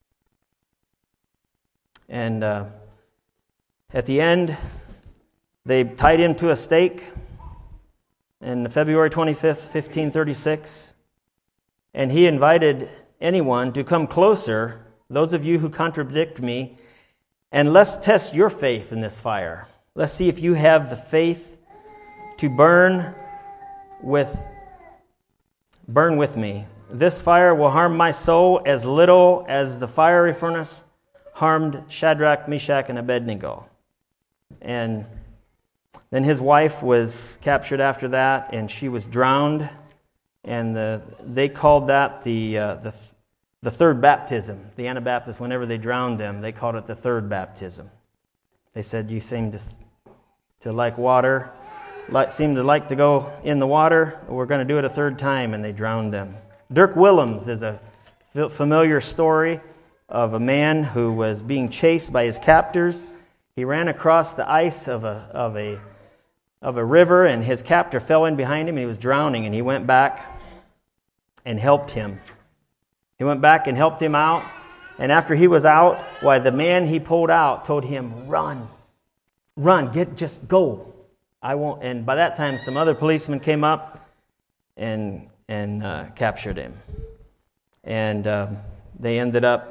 And at the end, they tied him to a stake on February 25th, 1536, and he invited anyone to come closer, those of you who contradict me, and let's test your faith in this fire. Let's see if you have the faith to burn with me. This fire will harm my soul as little as the fiery furnace harmed Shadrach, Meshach, and Abednego. And then his wife was captured after that, and she was drowned. And they called that the third baptism. The Anabaptists, whenever they drowned them, they called it the third baptism. They said, you seem to like water, seem to like to go in the water. We're going to do it a third time, and they drowned them. Dirk Willems is a familiar story of a man who was being chased by his captors. He ran across the ice of a river, and his captor fell in behind him, and he was drowning, and he went back and helped him. He went back and helped him out, and after he was out, the man he pulled out told him, run, just go. I won't. And by that time, some other policemen came up and captured him. And they ended up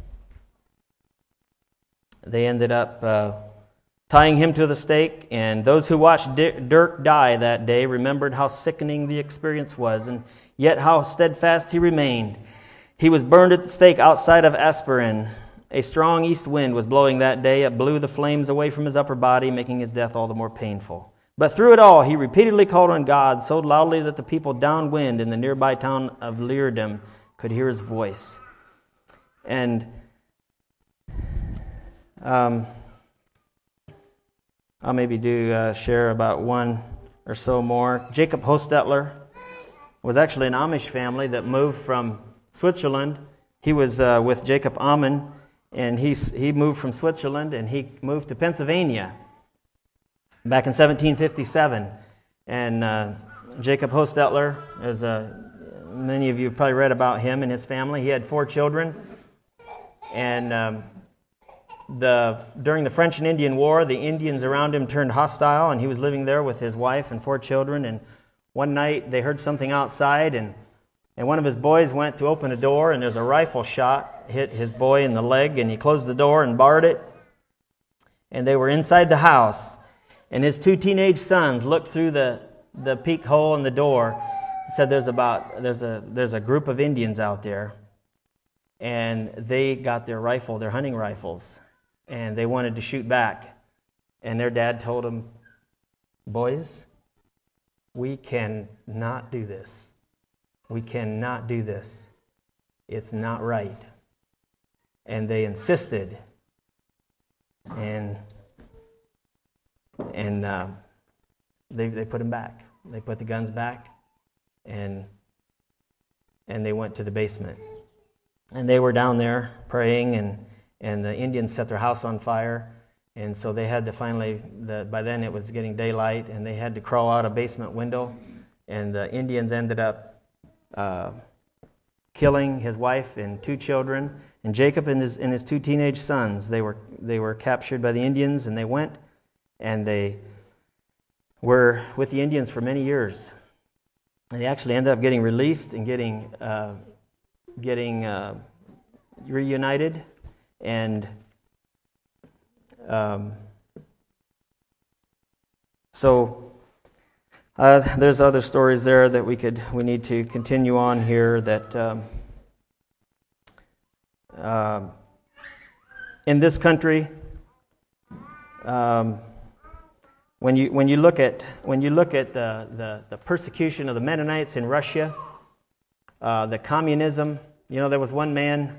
tying him to the stake, and those who watched Dirk die that day remembered how sickening the experience was, and yet how steadfast he remained. He was burned at the stake outside of Asperen. A strong east wind was blowing that day. It blew the flames away from his upper body, making his death all the more painful. But through it all, he repeatedly called on God so loudly that the people downwind in the nearby town of Leerdam could hear his voice. And I'll maybe share about one or so more. Jacob Hostetler was actually an Amish family that moved from Switzerland. He was with Jacob Ammon, and he moved from Switzerland, and he moved to Pennsylvania back in 1757. And Jacob Hostetler, as many of you have probably read about him and his family, he had 4 children, and during the French and Indian War, the Indians around him turned hostile, and he was living there with his wife and 4 children. And one night they heard something outside, and one of his boys went to open a door, and there's a rifle shot hit his boy in the leg, and he closed the door and barred it. And they were inside the house, and his 2 teenage sons looked through the peek hole in the door and said, there's a group of Indians out there, and they got their hunting rifles, and they wanted to shoot back. And their dad told them, boys, we cannot do this. We cannot do this. It's not right. And they insisted, and they put him back. They put the guns back, and they went to the basement. And they were down there praying, and the Indians set their house on fire. And so they had to by then it was getting daylight, and they had to crawl out a basement window. And the Indians ended up killing his wife and 2 children. And Jacob and his 2 teenage sons, they were captured by the Indians, and they went, and they were with the Indians for many years. And they actually ended up getting released and getting reunited, and so there's other stories there that we need to continue on here. That in this country, when you look at the persecution of the Mennonites in Russia, the communism. There was one man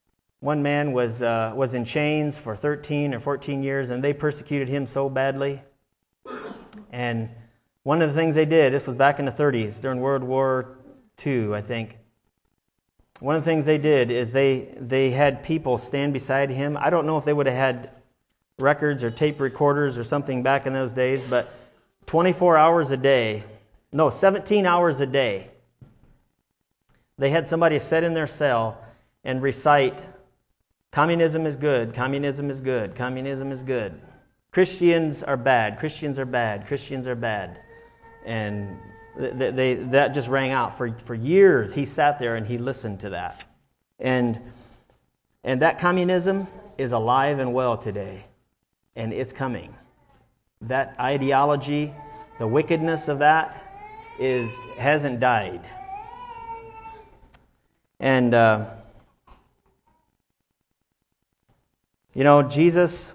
was in chains for 13 or 14 years, and they persecuted him so badly. And one of the things they did, this was back in the 30s, during World War II, I think. One of the things they did is they had people stand beside him. I don't know if they would have had records or tape recorders or something back in those days, but 17 hours a day, they had somebody sit in their cell and recite, communism is good, communism is good, communism is good. Christians are bad, Christians are bad, Christians are bad. And that just rang out. For years, he sat there and he listened to that. And that communism is alive and well today. And it's coming. That ideology, the wickedness of that, hasn't died. And, Jesus,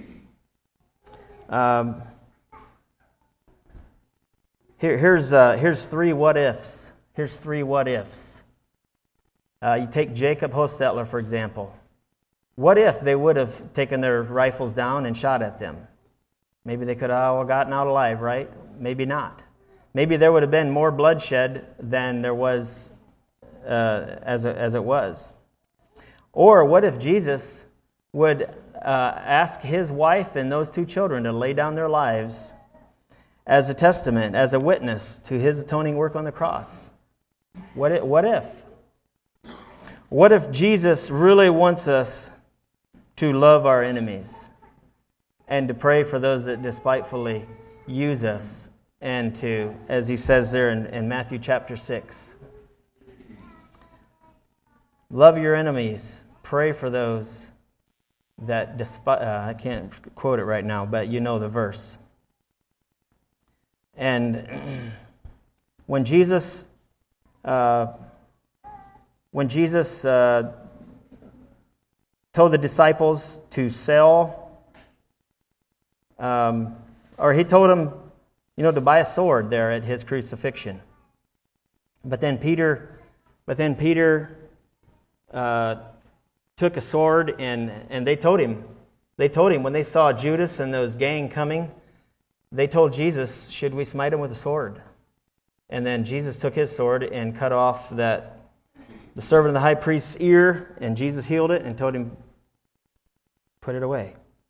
here's 3 what ifs. Here's 3 what ifs. You take Jacob Hostetler, for example. What if they would have taken their rifles down and shot at them? Maybe they could have all gotten out alive, right? Maybe not. Maybe there would have been more bloodshed than there was as it was. Or what if Jesus would ask his wife and those 2 children to lay down their lives as a testament, as a witness to his atoning work on the cross? What if? What if Jesus really wants us to love our enemies and to pray for those that despitefully use us, and to, as he says there in Matthew chapter 6, love your enemies, pray for those that despise. I can't quote it right now, but you know the verse. And when Jesus told the disciples to sell, or he told them, to buy a sword there at his crucifixion. But then Peter took a sword, and they told him when they saw Judas and those gang coming, they told Jesus, should we smite him with a sword? And then Jesus took his sword and cut off the servant of the high priest's ear, and Jesus healed it and told him, put it away.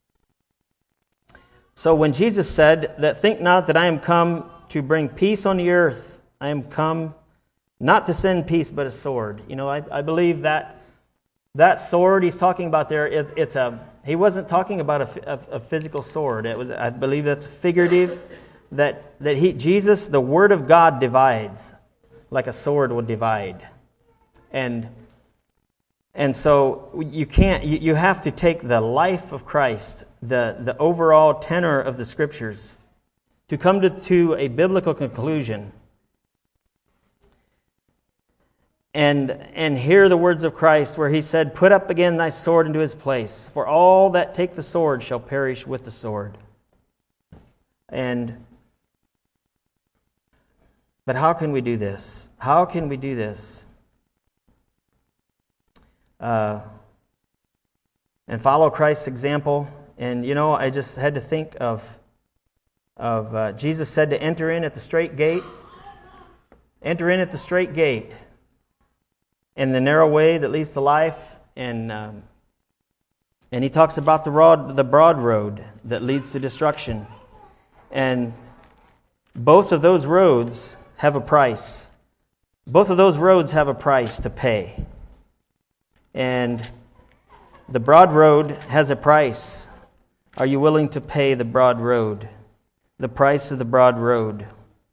So when Jesus said that, think not that I am come to bring peace on the earth, I am come not to send peace but a sword. I believe that sword he's talking about there, it's He wasn't talking about a physical sword. I believe that's figurative. Jesus, the Word of God, divides like a sword would divide, and so you have to take the life of Christ, the overall tenor of the Scriptures, to come to a biblical conclusion, and hear the words of Christ where He said, "Put up again thy sword into his place, for all that take the sword shall perish with the sword." But how can we do this? How can we do this? And follow Christ's example. And I just had to think of Jesus said to enter in at the straight gate. Enter in at the straight gate, and the narrow way that leads to life. And He talks about the broad road that leads to destruction. And both of those roads have a price. Both of those roads have a price to pay. And the broad road has a price. Are you willing to pay the broad road? The price of the broad road.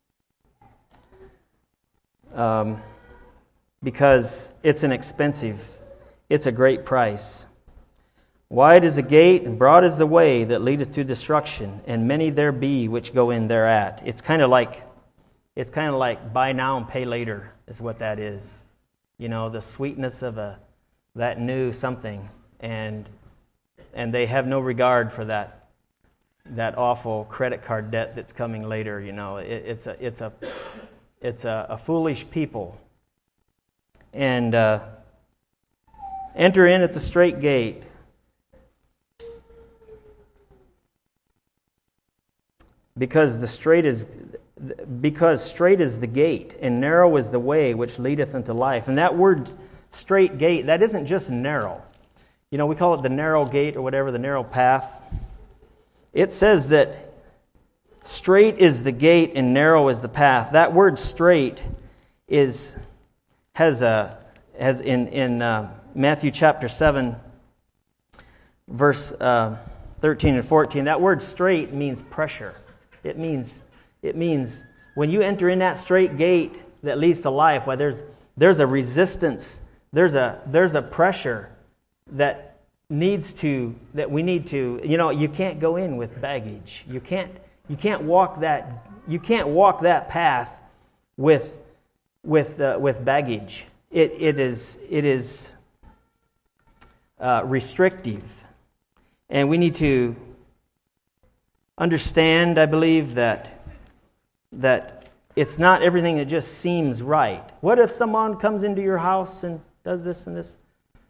Because it's it's a great price. Wide is the gate and broad is the way that leadeth to destruction, and many there be which go in thereat. It's kind of like buy now and pay later is what that is. The sweetness of that new something, and they have no regard for that awful credit card debt that's coming later. It's a foolish people. And enter in at the straight gate. Because straight is the gate, and narrow is the way which leadeth unto life. And that word straight gate, that isn't just narrow. We call it the narrow gate or whatever, the narrow path. It says that straight is the gate and narrow is the path. That word straight has in Matthew chapter 7, verse 13 and 14, that word straight means pressure. It means when you enter in that straight gate that leads to life, why there's a resistance, there's a pressure that we need to. You can't go in with baggage. You can't walk that path with baggage. It is restrictive, and we need to understand, I believe, that it's not everything that just seems right. What if someone comes into your house and does this and this?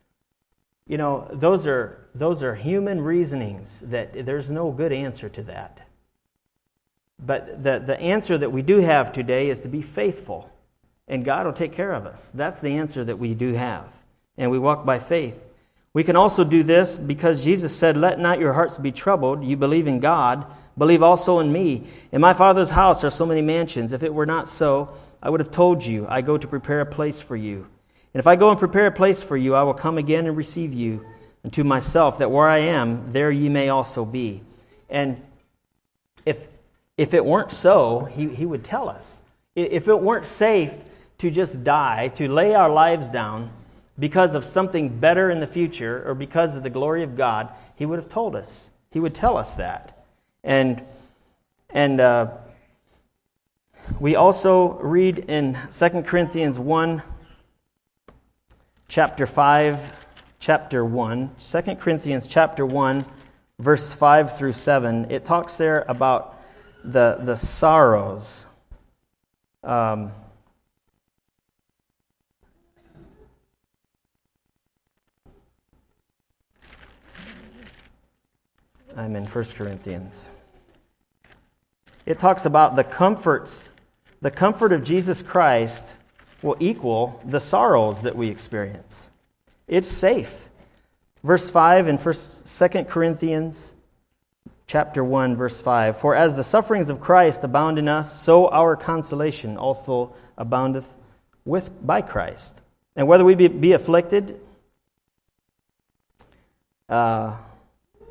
Those are human reasonings that there's no good answer to that. But the answer that we do have today is to be faithful, and God will take care of us. That's the answer that we do have, and we walk by faith. We can also do this because Jesus said, "Let not your hearts be troubled. You believe in God, believe also in me. In my Father's house are so many mansions. If it were not so, I would have told you, I go to prepare a place for you. And if I go and prepare a place for you, I will come again and receive you unto myself, that where I am, there ye may also be." And if it weren't so, he would tell us. If it weren't safe to just die, to lay our lives down because of something better in the future or because of the glory of God, He would have told us. He would tell us that. And we also read in 2 Corinthians 1, chapter 5, chapter 1, 2 Corinthians chapter 1, verse 5 through 7. It talks there about the sorrows. I'm in 1 Corinthians. It talks about the comforts. The comfort of Jesus Christ will equal the sorrows that we experience. It's safe. Verse 5 in 2 Corinthians chapter 1, verse 5. "For as the sufferings of Christ abound in us, so our consolation also aboundeth by Christ. And whether we be afflicted,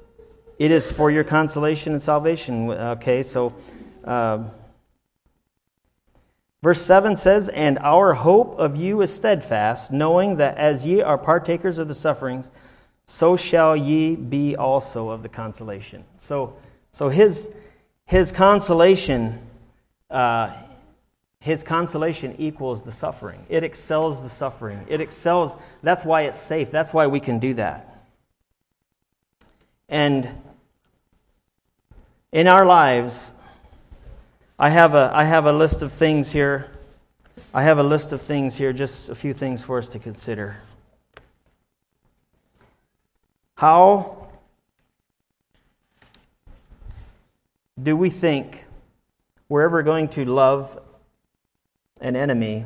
It is for your consolation and salvation. Okay, so verse 7 says, "And our hope of you is steadfast, knowing that as ye are partakers of the sufferings, so shall ye be also of the consolation." So his consolation, equals the suffering. It excels the suffering. It excels. That's why it's safe. That's why we can do that. And in our lives, I have a list of things here. Just a few things for us to consider. How do we think we're ever going to love an enemy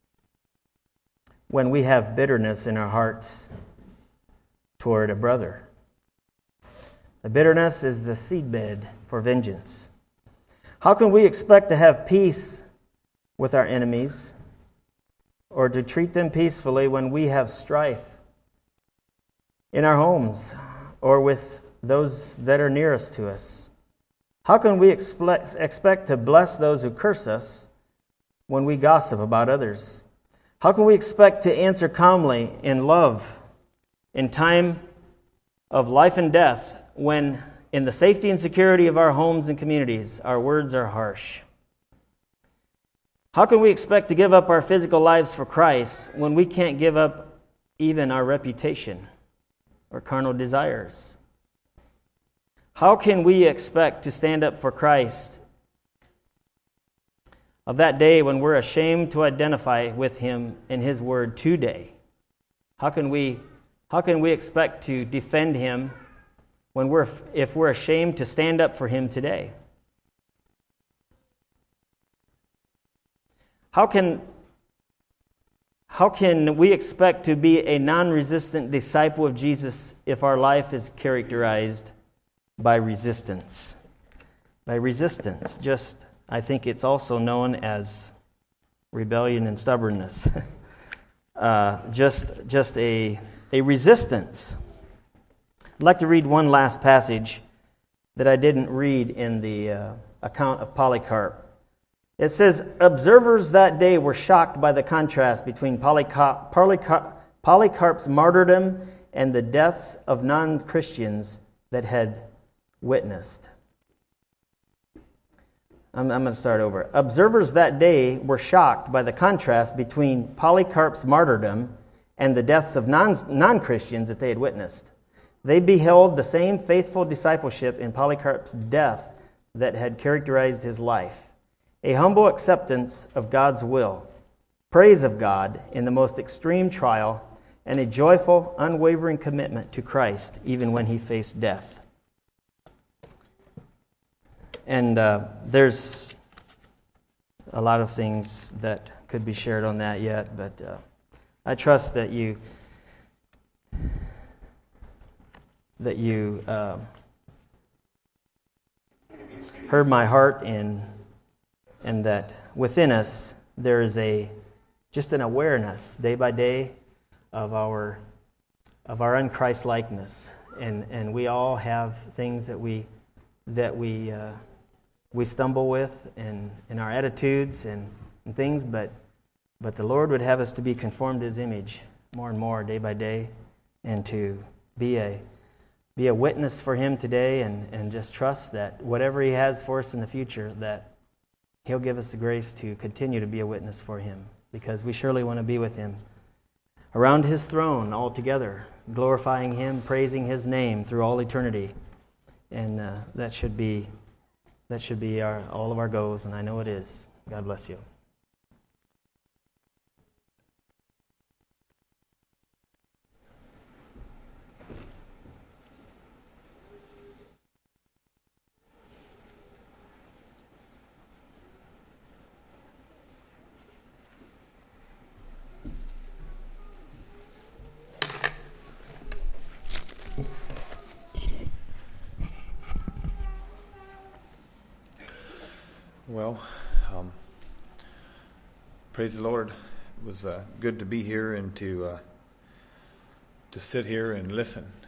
when we have bitterness in our hearts toward a brother? The bitterness is the seedbed for vengeance. How can we expect to have peace with our enemies or to treat them peacefully when we have strife in our homes or with those that are nearest to us? How can we expect to bless those who curse us when we gossip about others? How can we expect to answer calmly in love in time of life and death when in the safety and security of our homes and communities our words are harsh? How can we expect to give up our physical lives for Christ when we can't give up even our reputation or carnal desires? How can we expect to stand up for Christ of that day when we're ashamed to identify with Him in His Word today? How can we expect to defend Him if we're ashamed to stand up for Him today? How can we expect to be a non-resistant disciple of Jesus if our life is characterized by resistance? By resistance, I think it's also known as rebellion and stubbornness. Just a resistance. I'd like to read one last passage that I didn't read in the account of Polycarp. It says, "Observers that day were shocked by the contrast between Polycarp's martyrdom and the deaths of non-Christians that had witnessed." I'm going to start over. "Observers that day were shocked by the contrast between Polycarp's martyrdom and the deaths of non-Christians that they had witnessed. They beheld the same faithful discipleship in Polycarp's death that had characterized his life. A humble acceptance of God's will, praise of God in the most extreme trial, and a joyful, unwavering commitment to Christ even when he faced death." And there's a lot of things that could be shared on that yet, but I trust that you heard my heart and that within us there is just an awareness day by day of our unChristlikeness, and we all have things that we stumble with in our attitudes and things, but the Lord would have us to be conformed to His image more and more day by day, and to be a witness for Him today, and just trust that whatever He has for us in the future, that He'll give us the grace to continue to be a witness for Him, because we surely want to be with Him around His throne all together, glorifying Him, praising His name through all eternity. And that should be all of our goals, and I know it is. God bless you. Well, praise the Lord. It was good to be here and to sit here and listen